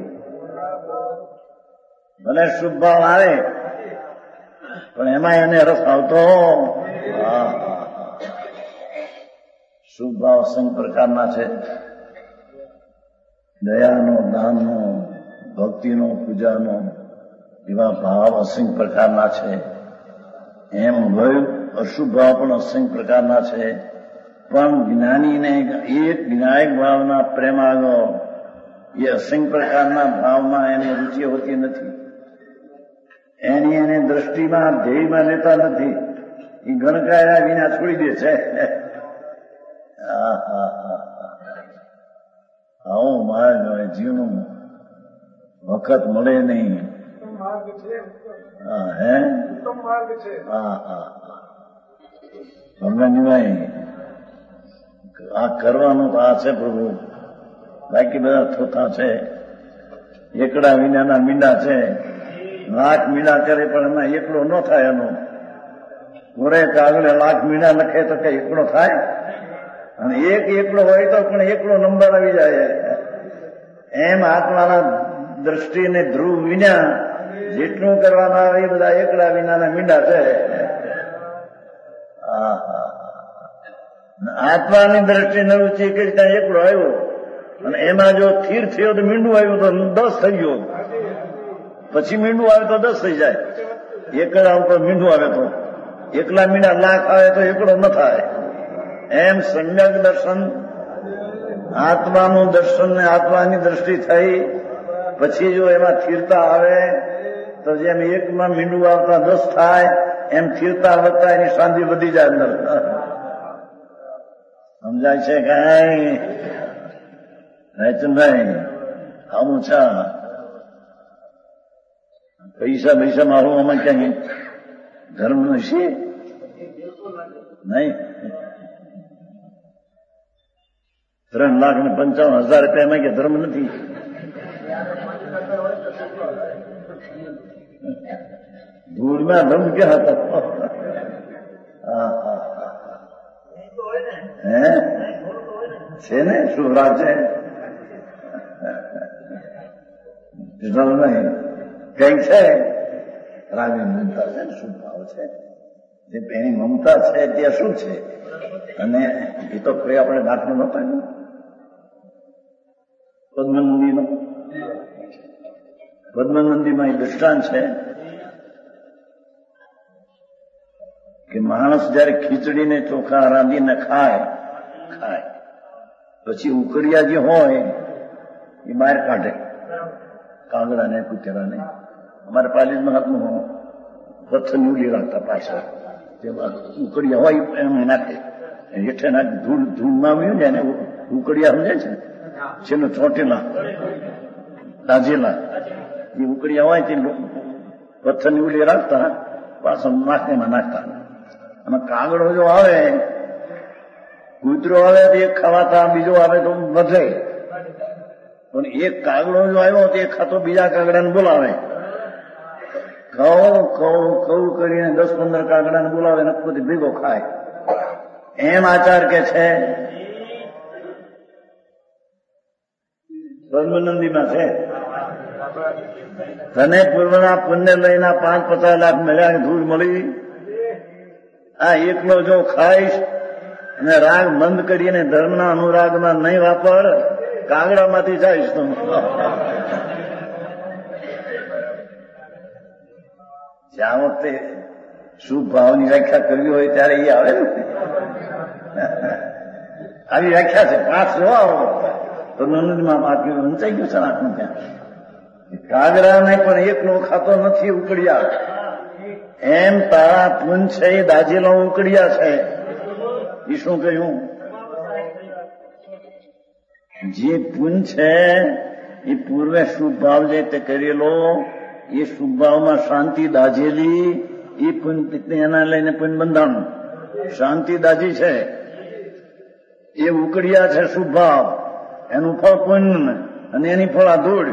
ભલે શુભ ભાવ આવે પણ એમાં એને રસ આવતો. શુભ ભાવ સંગ પ્રકારના છે. દયાનો, દાનનો, ભક્તિનો, પૂજાનો એવા ભાવ અસંખ્ય પ્રકારના છે. એમ અશુભ ભાવ પણ અસંખ્ય પ્રકારના છે. પણ જ્ઞાનીને એક વિનાયક ભાવના પ્રેમ આવ્યો એ અસંખ્ય પ્રકારના ભાવમાં એની રુચિ હોતી નથી. એની એને દ્રષ્ટિમાં ધ્યેયમાં લેતા નથી. એ ગણકાર્યા વિના છોડી દે છે. આવો માર્ગ જીવનું વખત મળે નહીં. ભગવાનભાઈ આ કરવાનું તો આ છે પ્રભુ. બાકી બધા થોથા છે. એકડા વિનાના મીંડા છે. લાખ મીંડા કરે પણ એમાં એકડો ન થાય. એનો ઘોડે કાગળે લાખ મીંડા લખે તો કઈ એકડો થાય? અને એક એકડો હોય તો પણ એકડો નંબર આવી જાય. એમ આત્માના દ્રષ્ટિને ધ્રુવ વિના જેટલું કરવાના આવે એ બધા એકડા વિનાના મીંડા છે. આત્માની દ્રષ્ટિને રુચિ કરી ત્યાં એકડો આવ્યો અને એમાં જો સ્થિર થયો તો મીંડું આવ્યું તો 10 થઈ ગયો. પછી મીંડું આવે તો 10 થઈ જાય. એકડા ઉપર મીંડું આવે તો એકલા મીંડા લાખ આવે તો એકડો ન થાય. એમ સમ્યક દર્શન, આત્માનું દર્શન ને આત્માની દ્રષ્ટિ થઈ પછી જો એમાં સ્થિરતા આવે તો જેમ એકમાં મીંડું આવતા 10 થાય એમ સ્થિરતા વધતા એની શાંતિ વધી જાય અંદર. સમજાય છે કઈ રાયચંદભાઈ? આવું છે. પૈસા મારું આમાં ક્યાં ધર્મ છે નહીં. 3,55,000 રૂપિયા કે ધર્મ નથી. ધૂળમાં ધર્મ ક્યાં હતો? હે છે ને શું રાજ છે નહીં કઈક છે. રાગની મમતા છે, શું ભાવ છે, જે એની મમતા છે ત્યાં શું છે? અને એ તો કોઈ આપણે દાખલો નહોતા ને પદ્મનંદીમાં એ દૃષ્ટાંત છે કે માણસ જયારે ખીચડીને ચોખા રાંધીને ખાય પછી ઉકળિયા જે હોય એ બહાર કાઢે, કાગડાને કૂતરાને. અમારે પાલિશમાં હતું પથ્થરની ઉલી રાખતા પાછળ જેમાં ઉકળિયા હોય એમ નાખે, હેઠે નાખે, ધૂળમાં આવ્યું જાય ને ઉકળિયા સમજાય છે છેલ્લું ચોટેલા દાજેલા એ ઉકળિયા હોય તે પથ્થરની ઉલી રાખતા પાછળ નાખીમાં નાખતા. અને કાગડો જો આવે, કૂતરો આવે તો એક ખાવાતા, બીજો આવે તો વધે. પણ એક કાગડો જો આવ્યો તો એક ખાતો બીજા કાગડાને બોલાવે, કઉ કરીને 10-15 કાગડાને બોલાવે ને પોતે ભેગો ખાય. એમ આચાર કે છે પદ્મનંદીમાં છે. તને પૂર્વના પુણ્ય લઈને 5-50 લાખ મળ્યા, ધૂળ મળી. આ એકલો જો ખાઈશ અને રાગ બંધ કરીને ધર્મના અનુરાગમાં નહીં વાપર, કાગડામાંથી જઈશ તું. જ્યાં વખતે શુભ ભાવની વ્યાખ્યા કરવી હોય ત્યારે એ આવે ને. આવી વ્યાખ્યા છે 5 જો આવો તો નંદમાં બાકી વંચાઈ ગયું છે આખું. ત્યાં કાગડા નહીં પણ એકલો ખાતો નથી ઉકળિયા. એમ તારા પૂંછ છે એ દાજેલો ઉકળિયા છે. એ શું કહ્યું? જે પૂંછ છે એ પૂર્વે શુભ ભાવ જે તે કરેલો એ શુભ ભાવમાં શાંતિ દાજેલી એ પુંજ એના લઈને પુંજ બંધાણું. શાંતિ દાજી છે એ ઉકળિયા છે શુભ ભાવ, એનું ફળ પુણ્ય અને એની ફળ આ ધૂળ.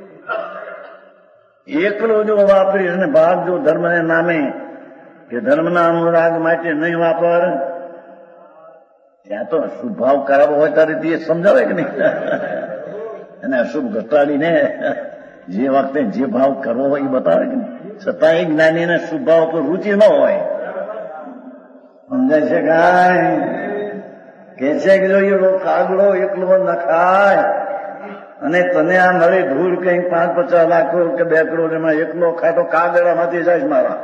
એકલો જો વાપરીશ ને ભાગ જો ધર્મને નામે કે ધર્મના અનુરાગ માટે નહીં વાપર, ત્યાં તો શુભ ભાવ કરાવવો હોય ત્યારે તે સમજાવે કે નહીં? અને અશુભ ઘટાડીને જે વખતે જે ભાવ કરવો હોય એ બતાવે કે નહીં? છતાં એ જ્ઞાનીને શુભ ભાવ પર રૂચિ ન હોય. સમજાય છે કાંઈ? કે છે કે જો એવો કાગડો એકલો ન ખાય અને તને આ મળે ધૂળ કંઈક 5-50 લાખ કે 2 કરોડ એમાં એકલો ખાય તો કાગડામાંથી જાય મારા.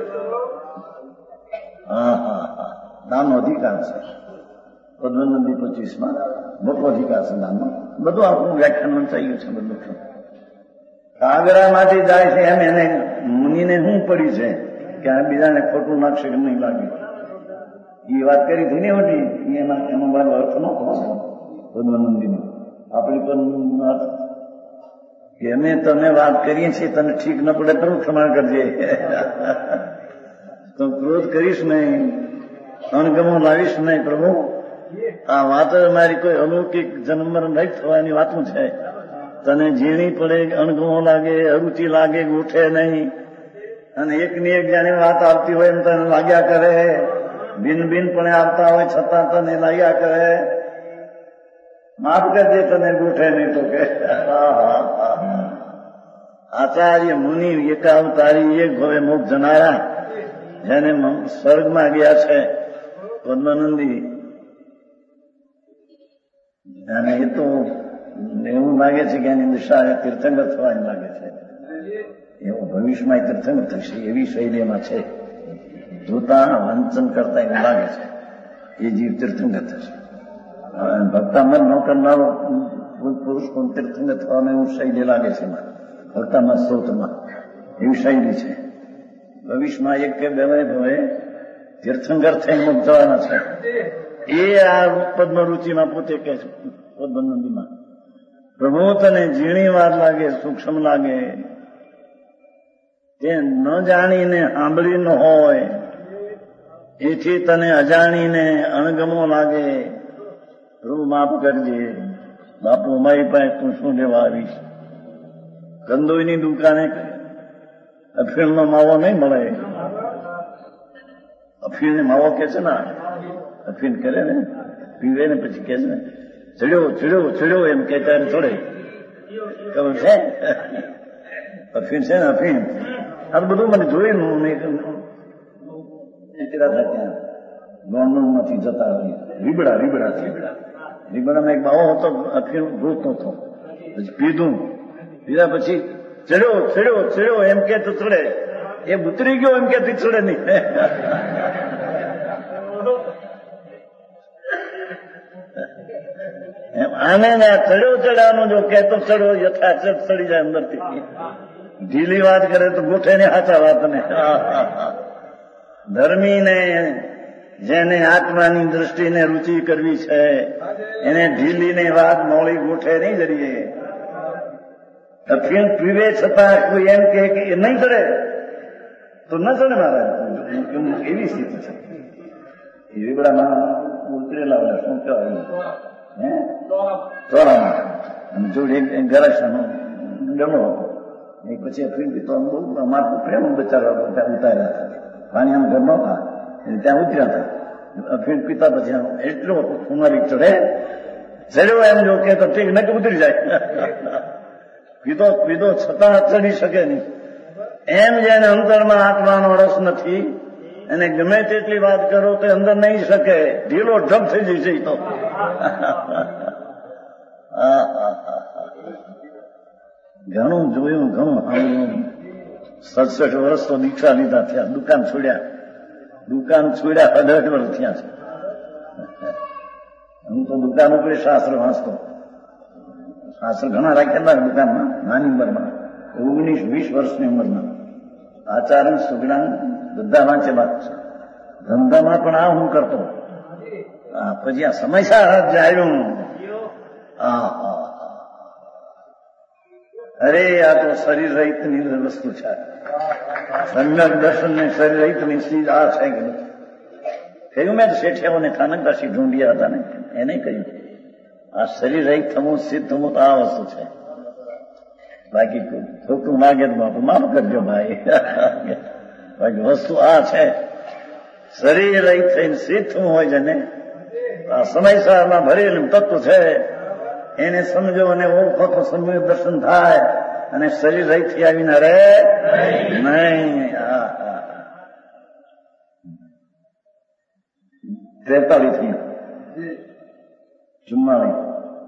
હા, નાનો અધિકાર છે પદ્મનંદી 25માં મોટો અધિકાર છે નાનો. બધું આપણું વ્યાખ્યાન વંચાયું છે બધું. કાગડામાંથી જાય છે એમ એને મુનિને શું પડી છે કે આ બીજાને ખોટું નાખશે કે નહીં લાગે? એ વાત કરી હતી ને મોટી, એનો મારો અર્થ ન થતો પદ્મનંદીનો. આપણી પણ કે અમે તને વાત કરીએ છીએ, તને ઠીક ન પડે તો ક્ષમા કરજે. તો ક્રોધ કરીશ નહીં, અણગમો લાવીશ નહીં પ્રભુ. આ વાત મારી કોઈ અલૌકિક જન્મ નહીં થવાની વાતું છે. તને ઝીણી પડે, અણગમો લાગે, અરુચિ લાગે, ઉઠે નહીં. અને એકની એક જાણે વાત આવતી હોય એમ તને લાગ્યા કરે, બિન પણ આવતા હોય છતાં તને લાગ્યા કરે. માફ કરજે, તને ગોઠે નહીં તો કે. આચાર્ય મુનિ એકાવતારી એક ભવે મોક્ષ જનારા, જેને સ્વર્ગમાં ગયા છે પદ્મનંદી. અને એ તો એવું લાગે છે કે એની દિશા તીર્થંકર થવાની લાગે છે. એવું ભવિષ્યમાં તીર્થંકર થશે એવી શૈલીમાં છે. જોતા વાંચન કરતા એવું લાગે છે એ જીવ તીર્થંકર થશે. ભક્તામત ન કરનારો પુરુષ કોણ તીર્થંકર થવાનો એવું શૈલી લાગે છે ભક્તામત સ્ત્રોતમાં એવી શૈલી છે. ભવિષ્યમાં એક કે બે ભાવે તીર્થંકર થઈને મુક્ત થવાના છે. એ આ પદ્મ રુચિમાં પોતે કે છે પદ્મનંદીમાં, પ્રભુ તને ઝીણી વાત લાગે, સૂક્ષ્મ લાગે, તે ન જાણીને સાંભળી ન હોય, એથી તને અજાણીને અણગમો લાગે. પ્રભુ માફ કરજે, બાપુ અમારી પાસે તું શું લેવા આવીશ? કંદોઈની દુકાને અફીણનો માવો નહીં મળે. અફીણને માવો કે છે ને, અફીણ કરે ને, પીવે ને પછી કે છે ને ચડ્યો ચડ્યો ચડ્યો એમ કે ત્યારે થોડે ખબર છે. અફીણ છે ને અફીણ, આ બધું મને જોયું ત્યાં ગોંડલમાંથી જતા રીબડામાં એક બાવો હતો, અફીણ ભૂતનો હતો. પછી પીધા પછી ચડ્યો ચડ્યો ચડ્યો એમ કે તો ચડે, એ ઉતરી ગયો એમ કે ચડે નહીં. આને ચડ્યો ચડ્યાનું જો કહેતો ચડ્યો યથાચત ચડી જાય અંદરથી. ઢીલી વાત કરે તો ગોઠે ને સાચા વાતને. ધર્મીને જેને આત્માની દ્રષ્ટિને રુચિ કરવી છે એને ઢીલીને વાત મોળી ગોઠે નહીં જરીએ. અફીણ પીવે છતાં કોઈ એમ કે એ નહીં ચડે તો ન ચડે મારા, એવી સ્થિતિ છે. એ રીબડામાં ઉતરેલા શું કહેવાય ચોરામાં જોડે ગરાશાનો ડમો હતો. પછી અફીણ પીતો બહુ અમારું પ્રેમ બચાવવા ત્યાં ઉતાર્યા હતા. પાણી આમ ઘર નહોતા ત્યાં ઉતર્યા હતા. અફીણ પીતા પછી એટલો કુમારી ચડે, ચડ્યો એમ જો કે તો ઠીક નક્કી ઉતરી જાય. પીધો છતાં ચડી શકે નહીં. એમ જેને અંતરમાં આત્માનો રસ નથી એને ગમે તેટલી વાત કરો તો અંદર નહીં શકે, ઢીલો ઢબ થઈ જશે. તો ઘણું જોયું, ઘણું સાંભળ્યું. 67 વર્ષ તો દીક્ષા લીધા થયા, દુકાન છોડ્યા 18 વર્ષ થયા છે. હું તો દુકાન ઉપર શાસ્ત્ર વાંચતો, શાસ્ત્ર ઘણા રાખેલા દુકાનમાં, નાની ઉંમરમાં 19-20 વર્ષની ઉંમરમાં. આચાર્ય સુગડાન બધા વાંચેલા છે. ધંધામાં પણ આ હું કરતો. પછી આ સમયસર જાયું. અરે આ તો શરીર રહિતની વસ્તુ છે. સમ્યક દર્શન ને શરીર રહિતની ચીજ આ છે કે નથી કહ્યું. મેં શેઠિયાઓને ખાનકદાસી ઢૂંઢ્યા હતા ને એને કહ્યું આ શરીર રહિત થવું, સિદ્ધ થવું તો આ વસ્તુ છે. બાકી ખોટું લાગે તો બાપુ માફ કરજો ભાઈ. બાકી વસ્તુ આ છે. શરીર રહિત થઈને સિદ્ધ થવું હોય છે ને, આ સમયસરમાં ભરેલું તત્વ છે એને સમજો અને ઓળખો તો સમ્યક દર્શન થાય અને શરીર રહિત થી આવીને રહે નહીં. 43 44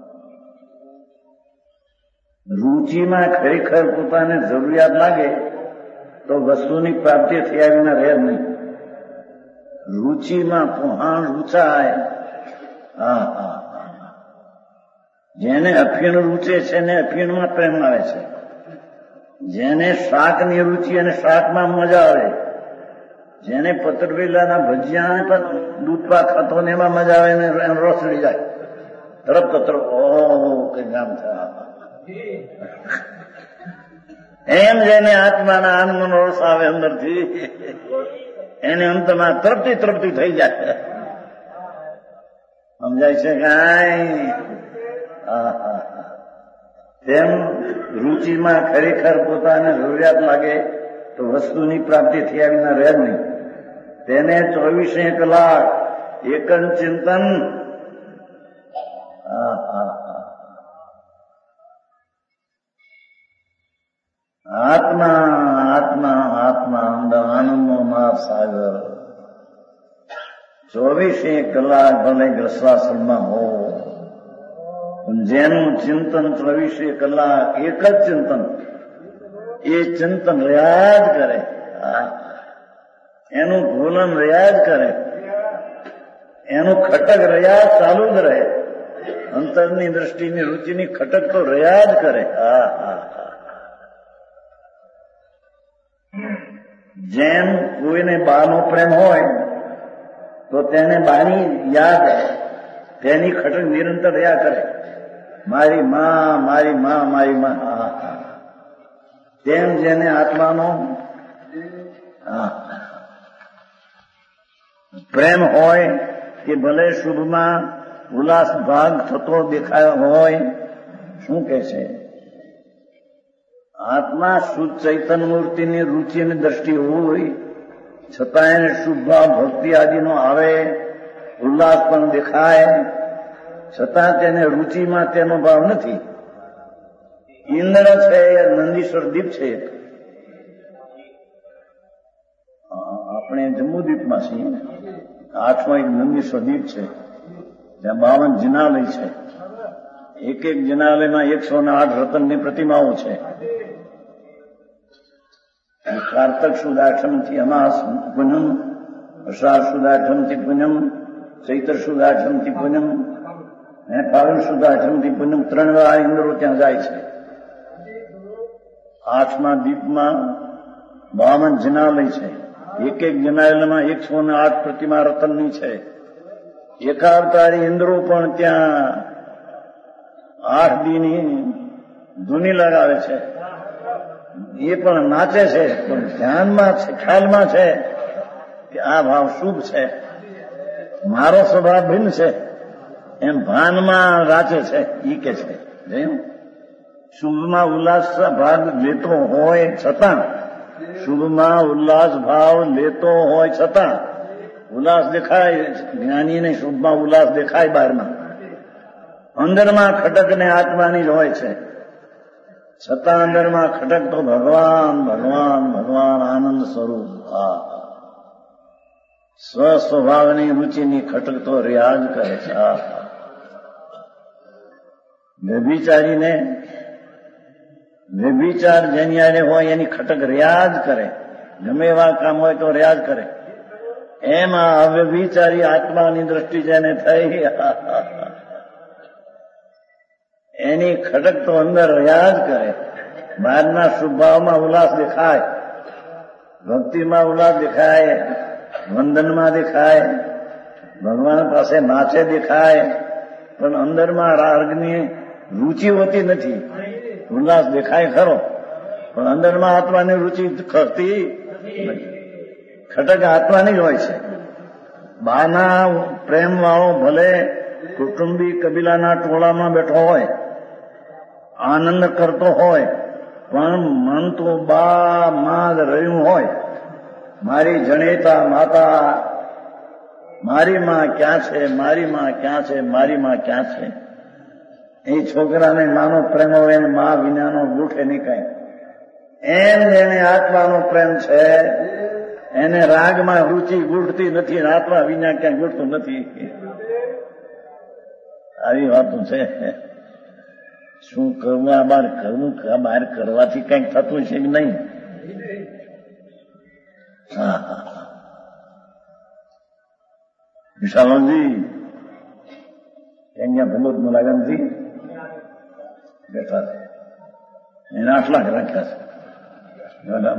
રુચિમાં ખરેખર પોતાને જરૂરિયાત લાગે તો વસ્તુની પ્રાપ્તિ થઈ આવીને રહે નહીં. રુચિમાં પોહાણ રૂચાય. જેને અફીણ રૂચે છે ને અફીણમાં પ્રેમ આવે છે. જેને શાકની રુચિ અને શાકમાં મજા આવે, જેને પતરવેલાના ભજીયા પણ દૂધપા ખાતો ને એમાં મજા આવે ને એનો રસ લઈ જાય તરફ કઈ ગામ થયા. એમ જેને આત્માના આનંદનો રસ આવે અંદરથી એને અંતમાં તરફતી થઈ જાય. સમજાય છે કાંઈ? તેમ રુચિમાં ખરેખર પોતાને જરૂરિયાત લાગે તો વસ્તુની પ્રાપ્તિ થઈ આવીને રહે નહીં. તેને 24 કલાક એકન ચિંતન. આત્મા આત્મા આત્મા આનંદનો મહાસાગર. 24 કલાક ભલે ગ્રસવાસનમાં હો, જેનું ચિંતન 24 કલાક એક જ ચિંતન, એ ચિંતન રહ્યા જ કરે, એનું ભૂલન રહ્યા જ કરે, એનું ખટક રહ્યા ચાલુ જ રહે. અંતરની દ્રષ્ટિની રુચિની ખટક તો રહ્યા જ કરે. જેમ કોઈને બાનો પ્રેમ હોય તો તેને બાની યાદ તેની ખટક નિરંતર રહ્યા કરે. મારી માં, મારી માં, મારી માં. તેમ જેને આત્માનો પ્રેમ હોય કે ભલે શુભમાં ઉલ્લાસ ભાગ થતો દેખાયો હોય, શું કે છે? આત્મા શુદ્ધ ચૈતન્ય મૂર્તિની રુચિની દ્રષ્ટિ હોય છતાં એને શુભ ભાવ ભક્તિ આદિનો આવે, ઉલ્લાસ પણ દેખાય, છતાં તેને રુચિમાં તેનો ભાવ નથી. ઇન્દ્ર છે એ નંદીશ્વર દીપ છે. આપણે જમ્મુદ્વીપમાં છીએ. 8મો એક નંદીશ્વર દીપ છે, ત્યાં 52 જિનાલય છે. એક એક જિનાલયમાં 108 રતનની પ્રતિમાઓ છે. કાર્તક સુદ આઠમથી અમાસ પૂનમ, અષાઢ સુદ આઠમથી પૂનમ, ચૈત્ર સુદ આઠમથી પૂનમ, ફાલ્ગુન સુદ આઠમથી પૂનમ 3 વાર ઇન્દ્રો ત્યાં જાય છે. 8મા દીપમાં 52 જિનાલય છે. એક એક જિનાલયમાં 108 પ્રતિમા રતનની છે. એકાવતારી ઇન્દ્રો પણ ત્યાં 8 દીની ધૂની લગાવે છે. એ પણ નાચે છે, પણ ધ્યાનમાં છે, ખ્યાલમાં છે કે આ ભાવ શુભ છે, મારો સ્વભાવ ભિન્ન છે, એમ ભાનમાં રાચે છે. ઈ કે છે શુભમાં ઉલ્લાસ ભાગ લેતો હોય છતાં, શુભમાં ઉલ્લાસ ભાવ લેતો હોય છતાં ઉલ્લાસ દેખાય. જ્ઞાનીને શુભમાં ઉલ્લાસ દેખાય બહારમાં, અંદરમાં ખટક ને આત્માની જ હોય છે. છતાં અંદરમાં ખટક તો ભગવાન ભગવાન ભગવાન આનંદ સ્વરૂપ. સ્વસ્વભાવની રુચિની ખટક તો રિયાજ કરે છે. વ્યભિચારીને વ્યભિચાર જેની હારે હોય એની ખટક રિયાજ કરે. ગમે એવા કામ હોય તો રિયાજ કરે. એમાં અવ્યભિચારી આત્માની દ્રષ્ટિ જેને થઈ, એની ખટક તો અંદર રહ્યા જ કરે. બહારના શુભભાવમાં ઉલ્લાસ દેખાય, ભક્તિમાં ઉલ્લાસ દેખાય, વંદનમાં દેખાય, ભગવાન પાસે નાચે દેખાય, પણ અંદરમાં રાગની રુચિ હોતી નથી. ઉલ્લાસ દેખાય ખરો, પણ અંદરમાં આત્માની રુચિ ખરતી નથી. ખટક આત્માની જ હોય છે. બાના પ્રેમ વાળો ભલે કુટુંબી કબીલાના ટોળામાં બેઠો હોય, આનંદ કરતો હોય, પણ મન તો બા માં રહ્યું હોય. મારી જણેતા માતા, મારી માં ક્યાં છે, મારી માં ક્યાં છે, મારી માં ક્યાં છે. એ છોકરાને માનો પ્રેમ હોય એને મા વિનાનો ગૂઠે નહીં કઈ. એમ જેને આત્માનો પ્રેમ છે એને રાગમાં રુચિ ગૂંઠતી નથી, આત્મા વિના ક્યાંય ગૂંઠતું નથી. આવી વાતો છે. શું કરવું? આ બહાર કરવું, બહાર કરવાથી કંઈક થતું છે કે નહીં? વિશાલજી અહીંયા ભગવત મુલાગમથી બેઠા છે. એને 8 લાખ રાખ્યા છે.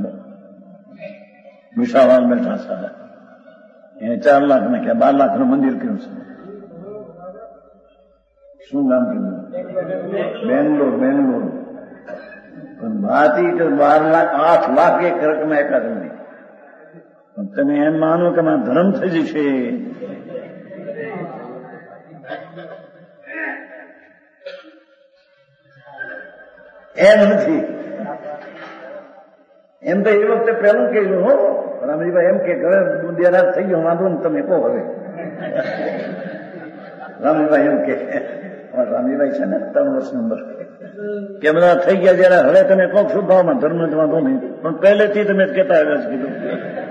વિશાળ બેઠા છે. એને 4 લાખ નાખ્યા, 12 લાખનું મંદિર કર્યું છે. શું નામ કીધું? બેંગ્લોર. પણ ભાતી કે 12 લાખ 8 લાખ એક રકમ આપ્યા તમને. પણ તમે એમ માનો કે મારા ધર્મ થઈ જશે. એમ નથી. એમ તો એ વખતે પહેલું કહ્યું હો રામજીભાઈ, એમ કે ઘરે દુધિયારાજ થઈ ગયો, વાંધો ને તમે કહો હવે. રામજીભાઈ એમ કે રામજીભાઈ છે ને 3 વર્ષ નંબર કે બધા થઈ ગયા જયારે હવે તમે કહો શું ભાવમાં ધર્મ જ વાંધો નહીં, પણ પહેલેથી તમે કહેતા આવ્યા છે કીધું.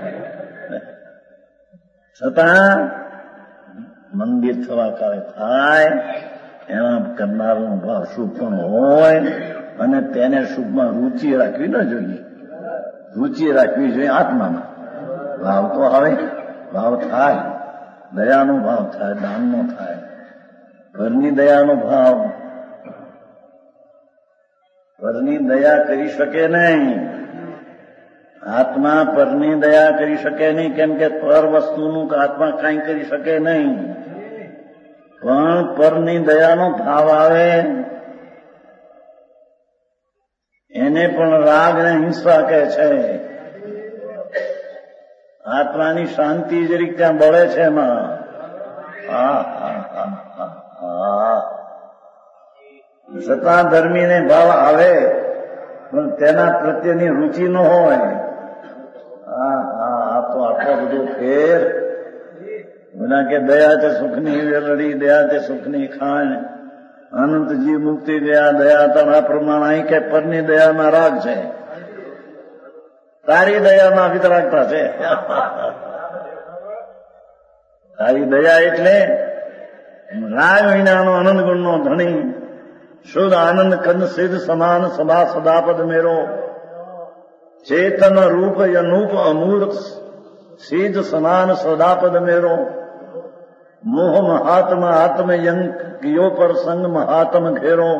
છતાં મંદિર થવા કાળે થાય એના કરનારનો ભાવ શુભ પણ હોય, અને તેને શુભમાં રુચિ રાખવી ન જોઈએ. રુચિ રાખવી જોઈએ આત્મામાં. ભાવ તો આવે, ભાવ થાય, દયાનો ભાવ થાય, દાનનો થાય, પરની દયાનો ભાવ, પરની દયા કરી શકે નહીં. આત્મા પરની દયા કરી શકે નહીં, કેમ કે પર વસ્તુનું આત્મા કાંઈ કરી શકે નહીં. પણ પરની દયાનો ભાવ આવે એને પણ રાગ ને હિંસા કહે છે. આત્માની શાંતિ જરીક ત્યાં બળે છે એમાં. છતાં ધર્મીને ભાવ આવે પણ તેના પ્રત્યેની રુચિ ન હોય. આ તો આટલો બધો ફેર. એના કે દયા તે સુખની વેલડી, દયા તે સુખની ખાણ, અનંતજી મુક્તિ દયા, દયા તારા પ્રમાણ. અહીં કે પરની દયામાં રાગ છે, તારી દયામાં વિતરાગતા છે. તારી દયા એટલે રાગ વિનાનો આનંદ ગુણનો ધણી, શુદ્ધ આનંદ કંદ સિદ્ધ સમાન સદા સદાપદ મેરો, ચેતન રૂપ અનૂપ અમૂર્ત સિદ્ધ સમાન સદાપદ મેરો, મોહ મહાત્મ આત્મ યંક કિયો પર સંગ મહાત્મ ઘેરો.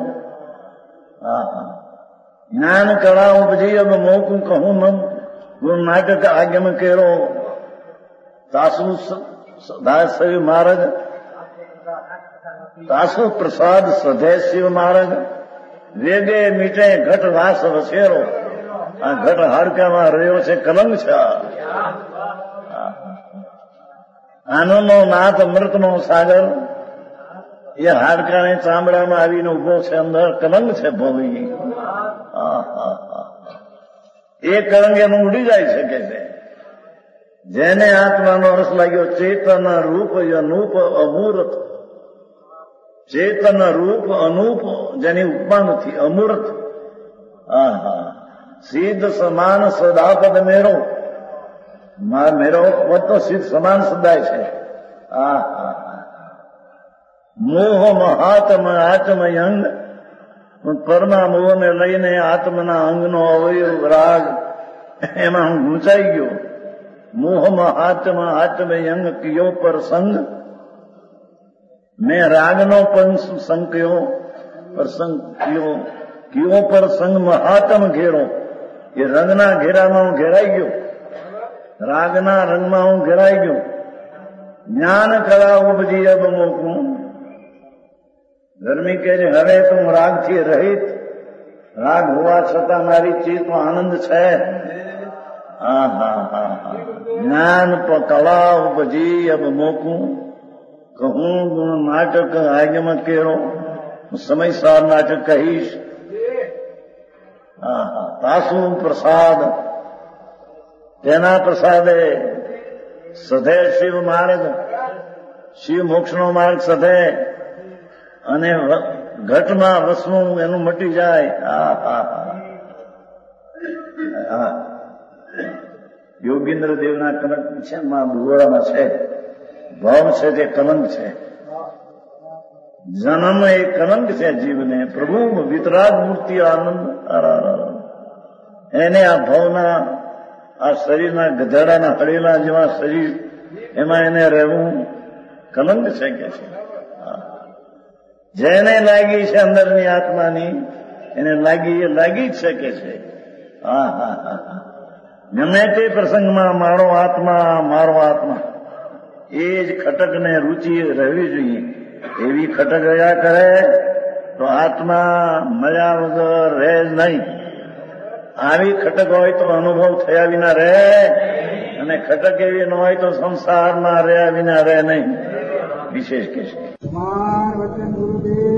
જ્ઞાન કળા ઉપજી અબ મોકું કહું મમ ગુણ નાટક આગમ કેરો, તાસુ દાસવ માર્ગ તાસુ પ્રસાદ સધે શિવ માર્ગ, વેગે મીટે ઘટ વાસ વસેરો. આ ઘટ હાડકામાં રહ્યો છે, કલંક છે. આનંદનો નાથ અમૃતનો સાગર એ હાડકાને ચામડામાં આવીને ઉભો છે, અંદર કલંક છે ભોવી. એ કલંક એનું ઉડી જાય શકે છે. જેને આત્માનો રસ લાગ્યો, ચેતન રૂપ અનૂપ અમૂર્ત, ચેતન રૂપ અનૂપ જેની ઉપમા નથી, અમૂર્ત. સિદ્ધ સમાન સદાપદ મેરો, મેરો પદ તો સિદ્ધ સમાન સદાય છે. મોહ મહાત્મ આત્મ અંગ, પરમા મોહને લઈને આત્મના અંગનો અવયવ રાગ એમાં હું ગૂંચાઈ ગયો. મોહ મહાત્મ આત્મ અંગ કિયો પર સંગ, મેં રાગનો પણ સંગ કયો, પ્રસંગ કયો, કિયો પર સંગ મહાત્મ ઘેરો. એ રંગના ઘેરામાં હું ઘેરાઈ ગયો, રાગના રંગમાં હું ઘેરાઈ ગયો. જ્ઞાન કળા ઉપજી અબ મોકું, ધર્મી કહે છે હવે તું રાગથી રહિત, રાગ હોવા છતાં મારી ચિત્તમાં આનંદ છે. જ્ઞાન કળા ઉપજી અબ મોકું કહું ગુણ નાટક આગમ કેરો. સમયસાર નાટક કહીશ. તાસુ પ્રસાદ, તેના પ્રસાદે સધે શિવ માર્ગ, શિવ મોક્ષનો માર્ગ સધે, અને ઘટમાં વસવું એનું મટી જાય. યોગીન્દ્ર દેવના કલંક છે, ભૂગોળામાં છે, ભાવ છે તે કલંક છે. જન્મ એ કલંક છે જીવને, પ્રભુ વિતરાગ મૂર્તિ આનંદ. એને આ ભાવના, આ શરીરના ગધેડાના હળેલા જેવા શરીર, એમાં એને રહેવું કલંક છે કે છે. જેને લાગી છે અંદરની આત્માની, એને લાગી, એ લાગી જ શકે છે. ગમે તે પ્રસંગમાં મારો આત્મા, મારો આત્મા, એ જ ખટકને રુચિ રહેવી જોઈએ. એવી ખટક રહ્યા કરે તો આત્મા મજા વગર રહે જ નહીં. આવી ખટક હોય તો અનુભવ થયા વિના રહે, અને ખટક એવી ન હોય તો સંસારમાં રહ્યા વિના રહે નહીં. વિશેષ કે છે.